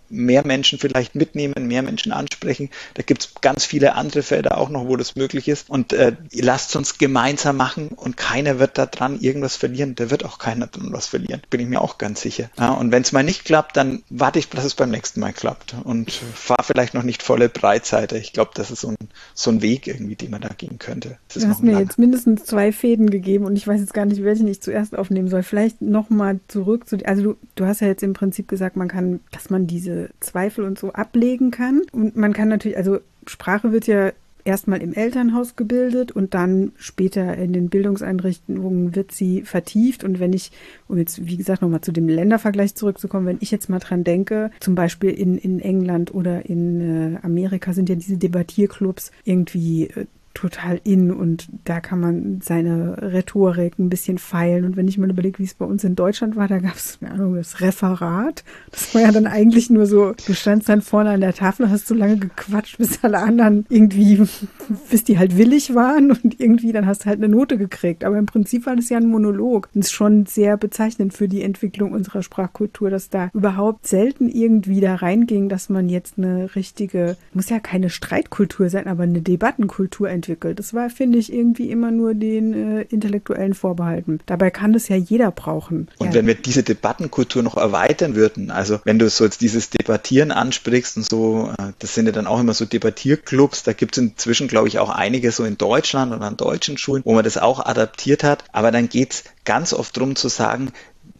mehr Menschen vielleicht mitnehmen, mehr Menschen ansprechen. Da gibt es ganz viele andere Felder auch noch, wo das möglich ist. Und lasst uns gemeinsam machen und keiner wird da dran irgendwas verlieren. Da wird auch keiner dran was verlieren, bin ich mir auch ganz sicher. Ja, und wenn es mal nicht klappt, dann warte ich, dass es beim nächsten Mal klappt und fahre vielleicht noch nicht volle Breitseite. Ich glaube, das ist so ein Weg irgendwie, den man da gehen könnte. Du hast mir jetzt mindestens 2 Fäden gegeben und ich weiß jetzt gar nicht, welchen ich zuerst aufnehmen soll. Vielleicht nochmal zurück zu, also du hast ja jetzt im Prinzip gesagt, dass man diese Zweifel und so ablegen kann. Und man kann natürlich, also Sprache wird ja erstmal im Elternhaus gebildet und dann später in den Bildungseinrichtungen wird sie vertieft. Und wenn ich, um jetzt wie gesagt nochmal zu dem Ländervergleich zurückzukommen, wenn ich jetzt mal dran denke, zum Beispiel in England oder in Amerika sind ja diese Debattierclubs irgendwie total in und da kann man seine Rhetorik ein bisschen feilen. Und wenn ich mal überlege, wie es bei uns in Deutschland war, da gab es, keine Ahnung, das Referat. Das war ja dann eigentlich nur so, du standst dann vorne an der Tafel, hast so lange gequatscht, bis alle anderen irgendwie, bis die halt willig waren und irgendwie dann hast du halt eine Note gekriegt. Aber im Prinzip war das ja ein Monolog. Und es ist schon sehr bezeichnend für die Entwicklung unserer Sprachkultur, dass da überhaupt selten irgendwie da reinging, dass man jetzt eine richtige, muss ja keine Streitkultur sein, aber eine Debattenkultur entwickelt. Das war, finde ich, irgendwie immer nur den Intellektuellen vorbehalten. Dabei kann das ja jeder brauchen. Und wenn wir diese Debattenkultur noch erweitern würden, also wenn du so jetzt dieses Debattieren ansprichst und so, das sind ja dann auch immer so Debattierclubs, da gibt es inzwischen, glaube ich, auch einige so in Deutschland und an deutschen Schulen, wo man das auch adaptiert hat, aber dann geht es ganz oft darum zu sagen,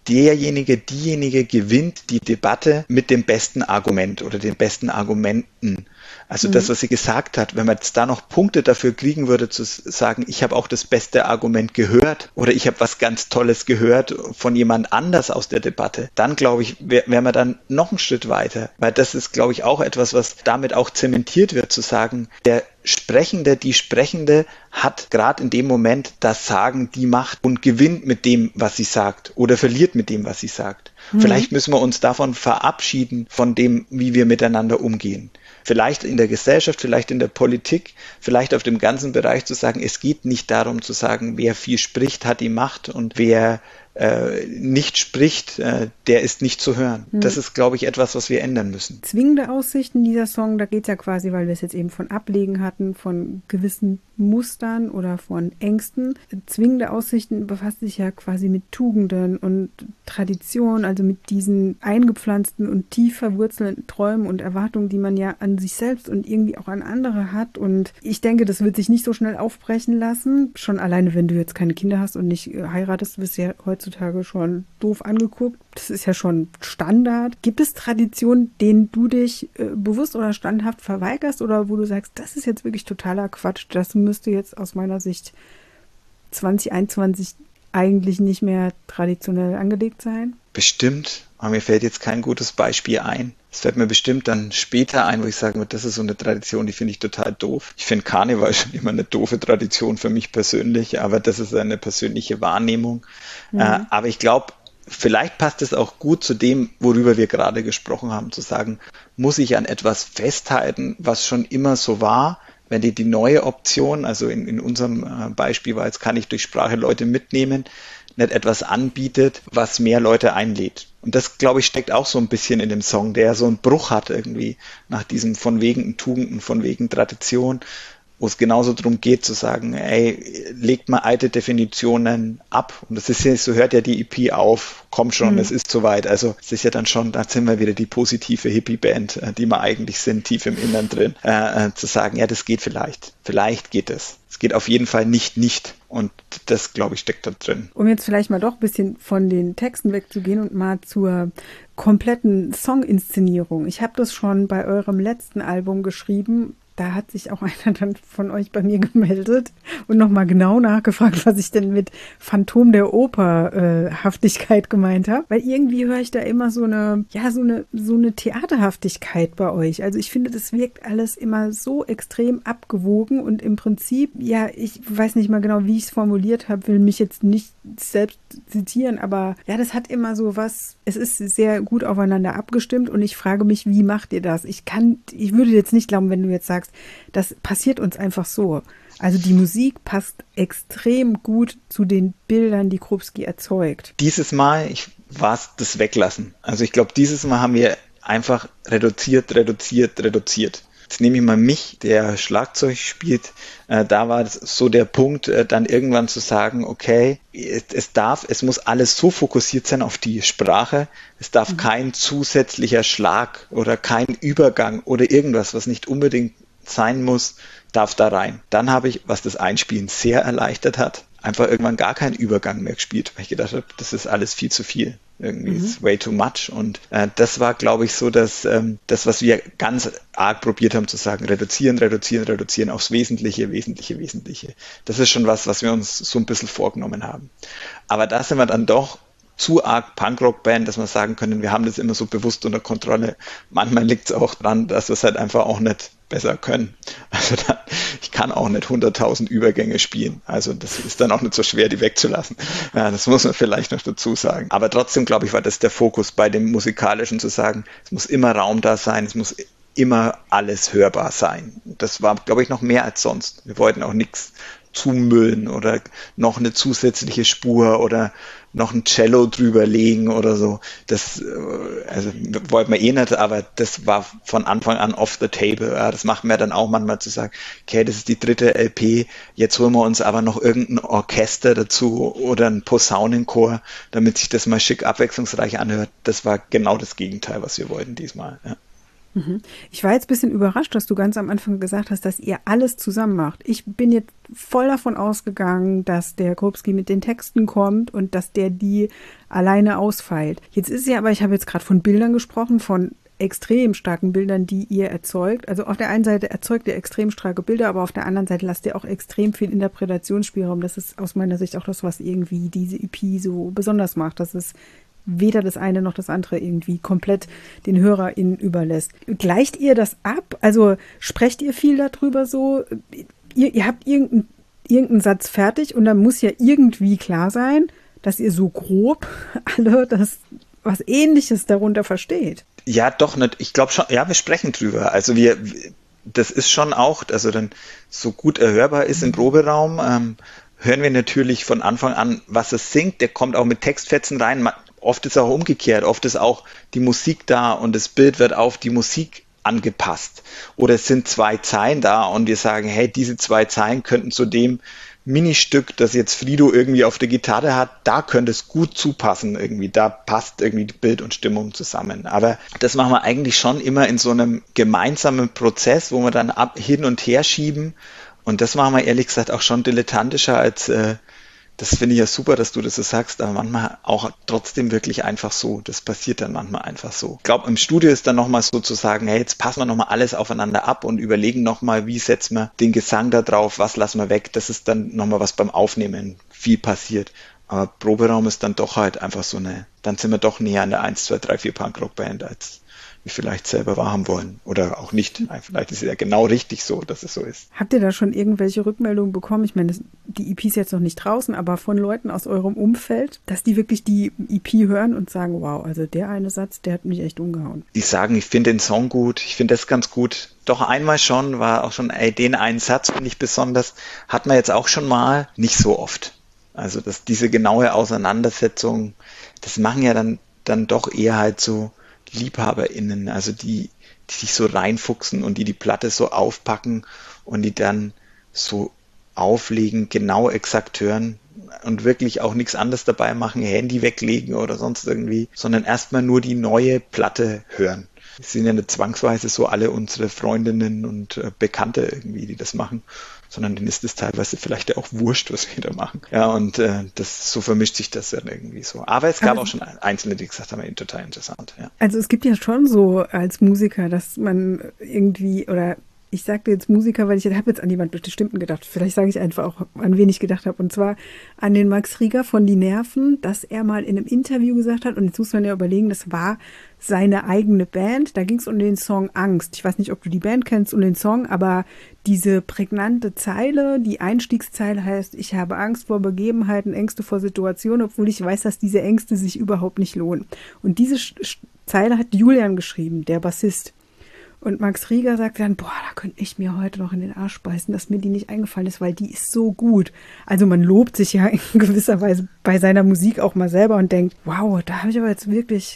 diejenige gewinnt die Debatte mit dem besten Argument oder den besten Argumenten. Also das, was sie gesagt hat, wenn man jetzt da noch Punkte dafür kriegen würde, zu sagen, ich habe auch das beste Argument gehört oder ich habe was ganz Tolles gehört von jemand anders aus der Debatte, dann glaube ich, wären wir dann noch einen Schritt weiter. Weil das ist, glaube ich, auch etwas, was damit auch zementiert wird, zu sagen, der Sprechende, die Sprechende hat gerade in dem Moment das Sagen, die Macht und gewinnt mit dem, was sie sagt oder verliert mit dem, was sie sagt. Vielleicht müssen wir uns davon verabschieden, von dem, wie wir miteinander umgehen. Vielleicht in der Gesellschaft, vielleicht in der Politik, vielleicht auf dem ganzen Bereich zu sagen, es geht nicht darum zu sagen, wer viel spricht, hat die Macht und wer nicht spricht, der ist nicht zu hören. Das ist, glaube ich, etwas, was wir ändern müssen. Zwingende Aussichten, dieser Song, da geht es ja quasi, weil wir es jetzt eben von Ablegen hatten, von gewissen Mustern oder von Ängsten. Zwingende Aussichten befasst sich ja quasi mit Tugenden und Tradition, also mit diesen eingepflanzten und tief verwurzelten Träumen und Erwartungen, die man ja an sich selbst und irgendwie auch an andere hat. Und ich denke, das wird sich nicht so schnell aufbrechen lassen. Schon alleine, wenn du jetzt keine Kinder hast und nicht heiratest, wirst du ja heutzutage schon doof angeguckt. Das ist ja schon Standard. Gibt es Traditionen, denen du dich bewusst oder standhaft verweigerst oder wo du sagst, das ist jetzt wirklich totaler Quatsch, das müsste jetzt aus meiner Sicht 2021 eigentlich nicht mehr traditionell angelegt sein? Bestimmt, aber mir fällt jetzt kein gutes Beispiel ein. Es fällt mir bestimmt dann später ein, wo ich sagen würde, das ist so eine Tradition, die finde ich total doof. Ich finde Karneval schon immer eine doofe Tradition für mich persönlich, aber das ist eine persönliche Wahrnehmung. Aber ich glaube, vielleicht passt es auch gut zu dem, worüber wir gerade gesprochen haben, zu sagen, muss ich an etwas festhalten, was schon immer so war? Wenn die neue Option, also in unserem Beispiel war jetzt, kann ich durch Sprache Leute mitnehmen, nicht etwas anbietet, was mehr Leute einlädt. Und das, glaube ich, steckt auch so ein bisschen in dem Song, der so einen Bruch hat irgendwie nach diesem von wegen Tugenden, von wegen Tradition, wo es genauso darum geht zu sagen, ey, legt mal alte Definitionen ab. Und das ist ja, so hört ja die EP auf, komm schon, es ist soweit. Also es ist ja dann schon, da sind wir wieder die positive Hippie-Band, die wir eigentlich sind, tief im Innern drin, zu sagen, ja, das geht vielleicht geht es. Es geht auf jeden Fall nicht. Und das, glaube ich, steckt da drin. Um jetzt vielleicht mal doch ein bisschen von den Texten wegzugehen und mal zur kompletten Songinszenierung. Ich habe das schon bei eurem letzten Album geschrieben. Da hat sich auch einer dann von euch bei mir gemeldet und nochmal genau nachgefragt, was ich denn mit Phantom der Oper Haftigkeit gemeint habe. Weil irgendwie höre ich da immer so eine Theaterhaftigkeit bei euch. Also ich finde, das wirkt alles immer so extrem abgewogen und im Prinzip, ja, ich weiß nicht mal genau, wie ich es formuliert habe, will mich jetzt nicht selbst zitieren, aber ja, das hat immer so was, es ist sehr gut aufeinander abgestimmt und ich frage mich, wie macht ihr das? Ich würde jetzt nicht glauben, wenn du jetzt sagst, das passiert uns einfach so. Also die Musik passt extrem gut zu den Bildern, die Krupski erzeugt. Dieses Mal war es das Weglassen. Also ich glaube, dieses Mal haben wir einfach reduziert. Jetzt nehme ich mal mich, der Schlagzeug spielt. Da war es so der Punkt, dann irgendwann zu sagen, okay, es muss alles so fokussiert sein auf die Sprache. Es darf kein zusätzlicher Schlag oder kein Übergang oder irgendwas, was nicht unbedingt sein muss, darf da rein. Dann habe ich, was das Einspielen sehr erleichtert hat, einfach irgendwann gar keinen Übergang mehr gespielt, weil ich gedacht habe, das ist alles viel zu viel. Irgendwie ist way too much. Und das war, glaube ich, so, dass das, was wir ganz arg probiert haben zu sagen, reduzieren aufs Wesentliche. Das ist schon was wir uns so ein bisschen vorgenommen haben. Aber da sind wir dann doch zu arg Punkrock-Band, dass wir sagen können, wir haben das immer so bewusst unter Kontrolle. Manchmal liegt es auch daran, dass wir es halt einfach auch nicht besser können. Also ich kann auch nicht 100.000 Übergänge spielen. Also das ist dann auch nicht so schwer, die wegzulassen. Ja, das muss man vielleicht noch dazu sagen. Aber trotzdem, glaube ich, war das der Fokus bei dem Musikalischen zu sagen, es muss immer Raum da sein, es muss immer alles hörbar sein. Das war, glaube ich, noch mehr als sonst. Wir wollten auch nichts zumüllen oder noch eine zusätzliche Spur oder noch ein Cello drüber legen oder so. Das wollten wir eh nicht, aber das war von Anfang an off the table. Ja, das macht mir dann auch manchmal zu sagen, okay, das ist die 3. LP, jetzt holen wir uns aber noch irgendein Orchester dazu oder ein Posaunenchor, damit sich das mal schick abwechslungsreich anhört. Das war genau das Gegenteil, was wir wollten diesmal. Ja. Ich war jetzt ein bisschen überrascht, dass du ganz am Anfang gesagt hast, dass ihr alles zusammen macht. Ich bin jetzt voll davon ausgegangen, dass der Krupski mit den Texten kommt und dass der die alleine ausfeilt. Jetzt ist ja aber, ich habe jetzt gerade von Bildern gesprochen, von extrem starken Bildern, die ihr erzeugt. Also auf der einen Seite erzeugt ihr extrem starke Bilder, aber auf der anderen Seite lasst ihr auch extrem viel Interpretationsspielraum. Das ist aus meiner Sicht auch das, was irgendwie diese EP so besonders macht. Das ist weder das eine noch das andere irgendwie komplett den HörerInnen überlässt. Gleicht ihr das ab? Also sprecht ihr viel darüber so? Ihr habt irgendeinen Satz fertig und dann muss ja irgendwie klar sein, dass ihr so grob alle das was Ähnliches darunter versteht. Ja, doch nicht. Ich glaube schon, ja, wir sprechen drüber. Also das ist schon auch, also dann so gut erhörbar ist im Proberaum, hören wir natürlich von Anfang an, was es singt. Der kommt auch mit Textfetzen rein. Oft ist auch umgekehrt, oft ist auch die Musik da und das Bild wird auf die Musik angepasst. Oder es sind 2 Zeilen da und wir sagen, hey, diese 2 Zeilen könnten zu dem Ministück, das jetzt Frido irgendwie auf der Gitarre hat, da könnte es gut zupassen irgendwie. Da passt irgendwie Bild und Stimmung zusammen. Aber das machen wir eigentlich schon immer in so einem gemeinsamen Prozess, wo wir dann hin und her schieben. Und das machen wir ehrlich gesagt auch schon dilettantischer als das finde ich ja super, dass du das so sagst, aber manchmal auch trotzdem wirklich einfach so. Das passiert dann manchmal einfach so. Ich glaube, im Studio ist dann nochmal so zu sagen, hey, jetzt passen wir nochmal alles aufeinander ab und überlegen nochmal, wie setzen wir den Gesang da drauf, was lassen wir weg. Das ist dann nochmal was beim Aufnehmen viel passiert. Aber Proberaum ist dann doch halt einfach so dann sind wir doch näher an der 1, 2, 3, 4 Punkrock-Band, als wir vielleicht selber wahrhaben wollen. Oder auch nicht. Vielleicht ist es ja genau richtig so, dass es so ist. Habt ihr da schon irgendwelche Rückmeldungen bekommen? Ich meine, die EP ist jetzt noch nicht draußen, aber von Leuten aus eurem Umfeld, dass die wirklich die EP hören und sagen, wow, also der eine Satz, der hat mich echt umgehauen. Die sagen, ich finde den Song gut, ich finde das ganz gut. Doch einmal schon, war auch schon, den einen Satz finde ich besonders, hat man jetzt auch schon mal, nicht so oft. Also diese genaue Auseinandersetzung, das machen ja dann doch eher halt so LiebhaberInnen, also die sich so reinfuchsen und die Platte so aufpacken und die dann so auflegen, genau exakt hören und wirklich auch nichts anderes dabei machen, Handy weglegen oder sonst irgendwie, sondern erstmal nur die neue Platte hören. Es sind ja nicht zwangsweise so alle unsere Freundinnen und Bekannte irgendwie, die das machen, sondern denen ist es teilweise vielleicht auch wurscht, was wir da machen. Ja, und so vermischt sich das dann irgendwie so. Aber es gab auch schon Einzelne, die gesagt haben, total interessant. Ja. Also es gibt ja schon so als Musiker, dass man irgendwie, oder ich sagte jetzt Musiker, weil ich habe jetzt an jemanden bestimmten gedacht. Vielleicht sage ich einfach auch, an wen ich gedacht habe. Und zwar an den Max Rieger von Die Nerven, dass er mal in einem Interview gesagt hat, und jetzt muss man ja überlegen, das war seine eigene Band. Da ging es um den Song Angst. Ich weiß nicht, ob du die Band kennst und den Song, aber diese prägnante Zeile, die Einstiegszeile heißt, ich habe Angst vor Begebenheiten, Ängste vor Situationen, obwohl ich weiß, dass diese Ängste sich überhaupt nicht lohnen. Und diese Zeile hat Julian geschrieben, der Bassist. Und Max Rieger sagt dann, boah, da könnte ich mir heute noch in den Arsch beißen, dass mir die nicht eingefallen ist, weil die ist so gut. Also man lobt sich ja in gewisser Weise bei seiner Musik auch mal selber und denkt, wow, da habe ich aber jetzt wirklich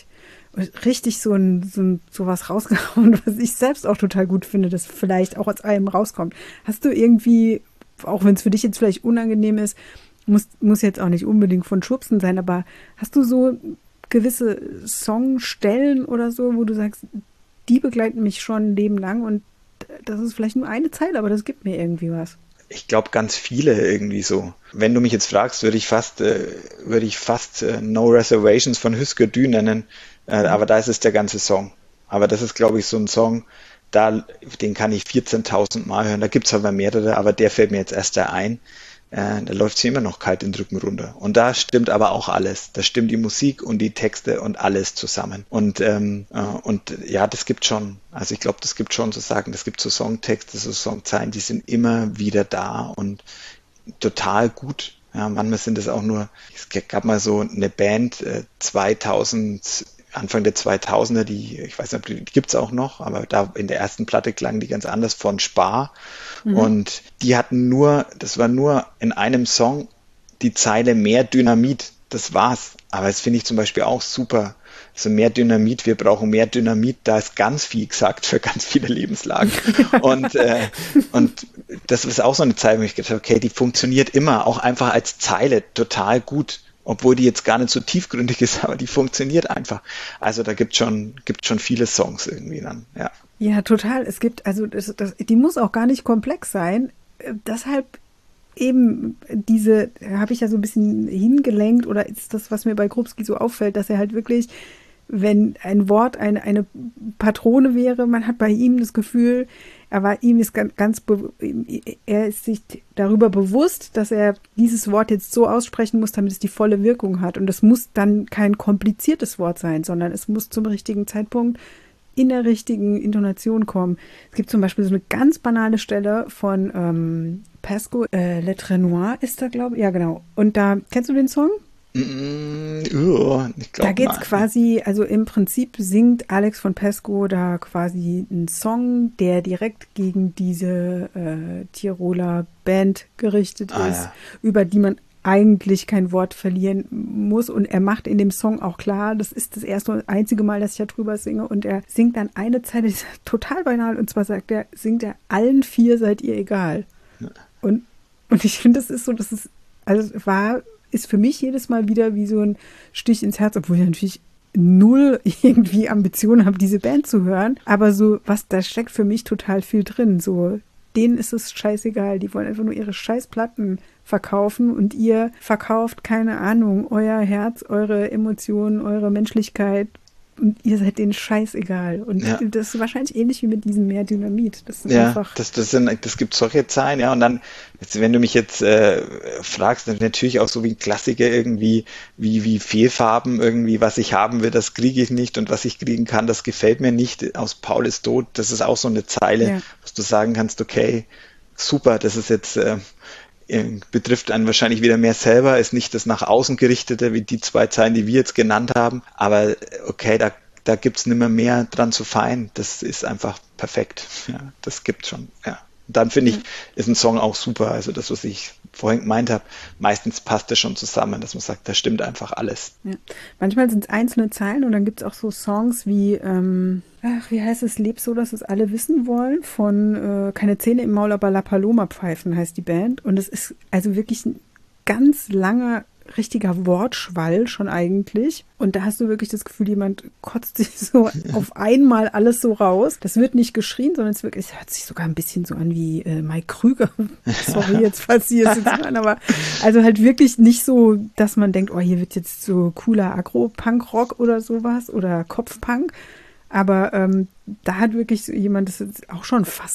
richtig sowas rausgehauen, was ich selbst auch total gut finde, das vielleicht auch aus allem rauskommt. Hast du irgendwie, auch wenn es für dich jetzt vielleicht unangenehm ist, muss jetzt auch nicht unbedingt von Schubsen sein, aber hast du so gewisse Songstellen oder so, wo du sagst, die begleiten mich schon ein Leben lang und das ist vielleicht nur eine Zeile, aber das gibt mir irgendwie was. Ich glaube, ganz viele irgendwie so. Wenn du mich jetzt fragst, würde ich fast No Reservations von Husker Du nennen, aber da ist es der ganze Song. Aber das ist, glaube ich, so ein Song, den kann ich 14.000 Mal hören. Da gibt's aber mehrere, aber der fällt mir jetzt erst da ein. Da läuft sie immer noch kalt den Rücken runter. Und da stimmt aber auch alles. Da stimmt die Musik und die Texte und alles zusammen. Und ja, das gibt schon. Also ich glaube, das gibt schon zu sagen, das gibt so Songtexte, so Songzeilen, die sind immer wieder da und total gut. Ja, manchmal sind es auch nur, es gab mal so eine Band, 2000, Anfang der 2000er, ich weiß nicht, die gibt's auch noch, aber da in der ersten Platte klangen die ganz anders, von Spar. Und die hatten das war nur in einem Song die Zeile mehr Dynamit, das war's. Aber das finde ich zum Beispiel auch super. Also mehr Dynamit, wir brauchen mehr Dynamit, da ist ganz viel gesagt für ganz viele Lebenslagen. Und das ist auch so eine Zeile, wo ich gedacht habe, okay, die funktioniert immer, auch einfach als Zeile total gut. Obwohl die jetzt gar nicht so tiefgründig ist, aber die funktioniert einfach. Also da gibt schon viele Songs irgendwie dann, ja. Ja, total. Es gibt, also die muss auch gar nicht komplex sein. Deshalb eben habe ich ja so ein bisschen hingelenkt, oder ist das, was mir bei Krupski so auffällt, dass er halt wirklich, wenn ein Wort eine Patrone wäre, man hat bei ihm das Gefühl, er ist sich darüber bewusst, dass er dieses Wort jetzt so aussprechen muss, damit es die volle Wirkung hat. Und es muss dann kein kompliziertes Wort sein, sondern es muss zum richtigen Zeitpunkt in der richtigen Intonation kommen. Es gibt zum Beispiel so eine ganz banale Stelle von Pasco, Le Trenoir ist da, glaube ich. Ja, genau. Und da, kennst du den Song? Ich glaube, da geht's quasi, also im Prinzip singt Alex von Pesco da quasi einen Song, der direkt gegen diese Tiroler Band gerichtet ist, ja. über die man eigentlich kein Wort verlieren muss. Und er macht in dem Song auch klar, das ist das erste und einzige Mal, dass ich da drüber singe. Und er singt dann eine Zeile, die ist total banal, und zwar singt er, allen 4 seid ihr egal. Ja. Und ich finde, ist für mich jedes Mal wieder wie so ein Stich ins Herz, obwohl ich natürlich null irgendwie Ambitionen habe, diese Band zu hören. Aber so, da steckt für mich total viel drin. So, denen ist es scheißegal. Die wollen einfach nur ihre Scheißplatten verkaufen und ihr verkauft, keine Ahnung, euer Herz, eure Emotionen, eure Menschlichkeit. Und ihr seid denen scheißegal. Und das ist wahrscheinlich ähnlich wie mit diesem Mehr Dynamit. Das sind einfach. Das gibt solche Zahlen, ja. Und dann, wenn du mich jetzt fragst, dann natürlich auch so wie ein Klassiker irgendwie, wie Fehlfarben irgendwie, was ich haben will, das kriege ich nicht, und was ich kriegen kann, das gefällt mir nicht. Aus Paul ist tot, das ist auch so eine Zeile, was du sagen kannst, okay, super, das ist jetzt betrifft einen wahrscheinlich wieder mehr selber, ist nicht das nach außen gerichtete, wie die 2 Zeilen, die wir jetzt genannt haben, aber okay, da gibt's nimmer mehr dran zu feilen, das ist einfach perfekt, ja, das gibt's schon, ja. Und dann finde ich, ist ein Song auch super, also das, was ich vorhin gemeint habe, meistens passt das schon zusammen, dass man sagt, da stimmt einfach alles. Ja. Manchmal sind es einzelne Zeilen und dann gibt's auch so Songs wie, wie heißt es, Leb so, dass es alle wissen wollen, von Keine Zähne im Maul, aber La Paloma pfeifen heißt die Band. Und es ist also wirklich ein ganz langer, richtiger Wortschwall schon eigentlich. Und da hast du wirklich das Gefühl, jemand kotzt sich so auf einmal alles so raus. Das wird nicht geschrien, sondern es hört sich sogar ein bisschen so an wie Mike Krüger. Sorry jetzt, falls Sie es jetzt hören, aber also halt wirklich nicht so, dass man denkt, oh, hier wird jetzt so cooler Agro-Punk-Rock oder sowas oder Kopfpunk. Aber da hat wirklich so jemand, das ist auch schon fast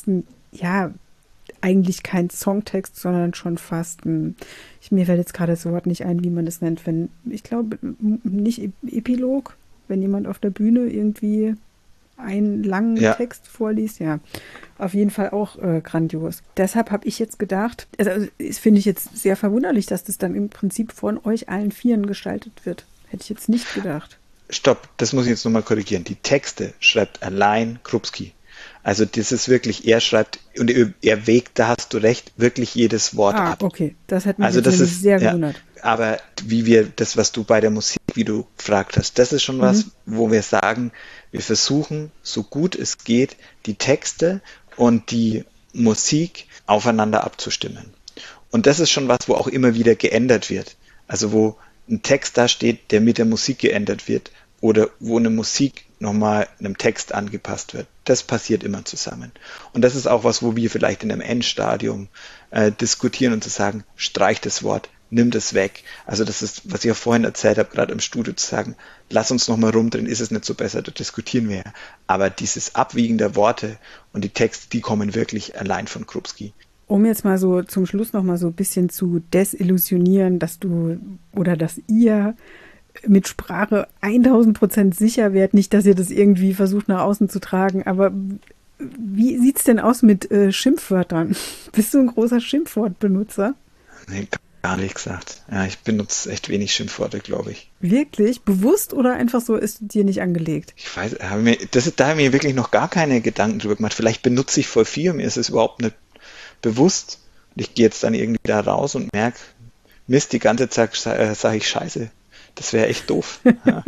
eigentlich kein Songtext, sondern schon fast mir fällt jetzt gerade das Wort nicht ein, wie man das nennt, ich glaube, nicht Epilog, wenn jemand auf der Bühne irgendwie einen langen Text vorliest, ja, auf jeden Fall auch grandios. Deshalb habe ich jetzt gedacht, also das finde ich jetzt sehr verwunderlich, dass das dann im Prinzip von euch allen 4 gestaltet wird. Hätte ich jetzt nicht gedacht. Stopp, das muss ich jetzt nochmal korrigieren. Die Texte schreibt allein Krupski. Also das ist wirklich, er schreibt und er wägt, da hast du recht, wirklich jedes Wort ab. Okay, das hat mich sehr gewundert. Aber das, was du bei der Musik, wie du gefragt hast, das ist schon was, wo wir sagen, wir versuchen, so gut es geht, die Texte und die Musik aufeinander abzustimmen. Und das ist schon was, wo auch immer wieder geändert wird. Also wo ein Text da steht, der mit der Musik geändert wird oder wo eine Musik nochmal einem Text angepasst wird. Das passiert immer zusammen. Und das ist auch was, wo wir vielleicht in einem Endstadium diskutieren und zu sagen, streich das Wort, nimm das weg. Also das ist, was ich ja vorhin erzählt habe, gerade im Studio zu sagen, lass uns nochmal rumdrehen, ist es nicht so besser, da diskutieren wir ja. Aber dieses Abwiegen der Worte und die Texte, die kommen wirklich allein von Krupski. Um jetzt mal so zum Schluss noch mal so ein bisschen zu desillusionieren, dass ihr mit Sprache 1000% sicher werdet, nicht, dass ihr das irgendwie versucht nach außen zu tragen, aber wie sieht's denn aus mit Schimpfwörtern? Bist du ein großer Schimpfwortbenutzer? Nee, gar nicht gesagt. Ja, ich benutze echt wenig Schimpfworte, glaube ich. Wirklich? Bewusst oder einfach so ist dir nicht angelegt? Ich weiß, da habe ich mir wirklich noch gar keine Gedanken drüber gemacht. Vielleicht benutze ich voll viel, mir ist es überhaupt nicht bewusst. Und ich gehe jetzt dann irgendwie da raus und merke, Mist, die ganze Zeit sage ich Scheiße. Das wäre echt doof. Ja.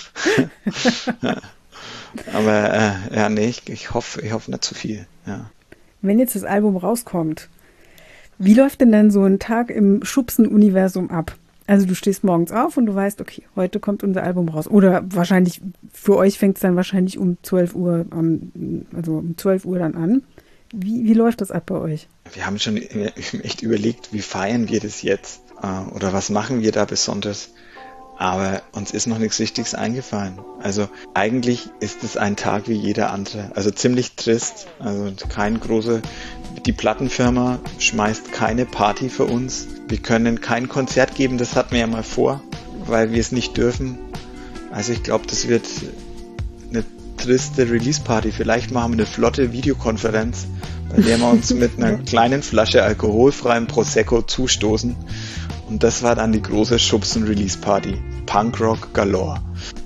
Aber ich hoffe nicht zu viel. Ja. Wenn jetzt das Album rauskommt, wie läuft denn dann so ein Tag im Schubsen-Universum ab? Also du stehst morgens auf und du weißt, okay, heute kommt unser Album raus. Oder wahrscheinlich, für euch fängt es dann wahrscheinlich um 12 Uhr dann an. Wie läuft das ab bei euch? Wir haben schon echt überlegt, wie feiern wir das jetzt? Oder was machen wir da besonders? Aber uns ist noch nichts Wichtiges eingefallen. Also eigentlich ist es ein Tag wie jeder andere. Also ziemlich trist. Also die Plattenfirma schmeißt keine Party für uns. Wir können kein Konzert geben, das hatten wir ja mal vor, weil wir es nicht dürfen. Also ich glaube, das wird eine triste Release-Party. Vielleicht machen wir eine flotte Videokonferenz, bei der wir uns mit einer kleinen Flasche alkoholfreiem Prosecco zustoßen. Und das war dann die große Schubsen-Release-Party. Punkrock galore.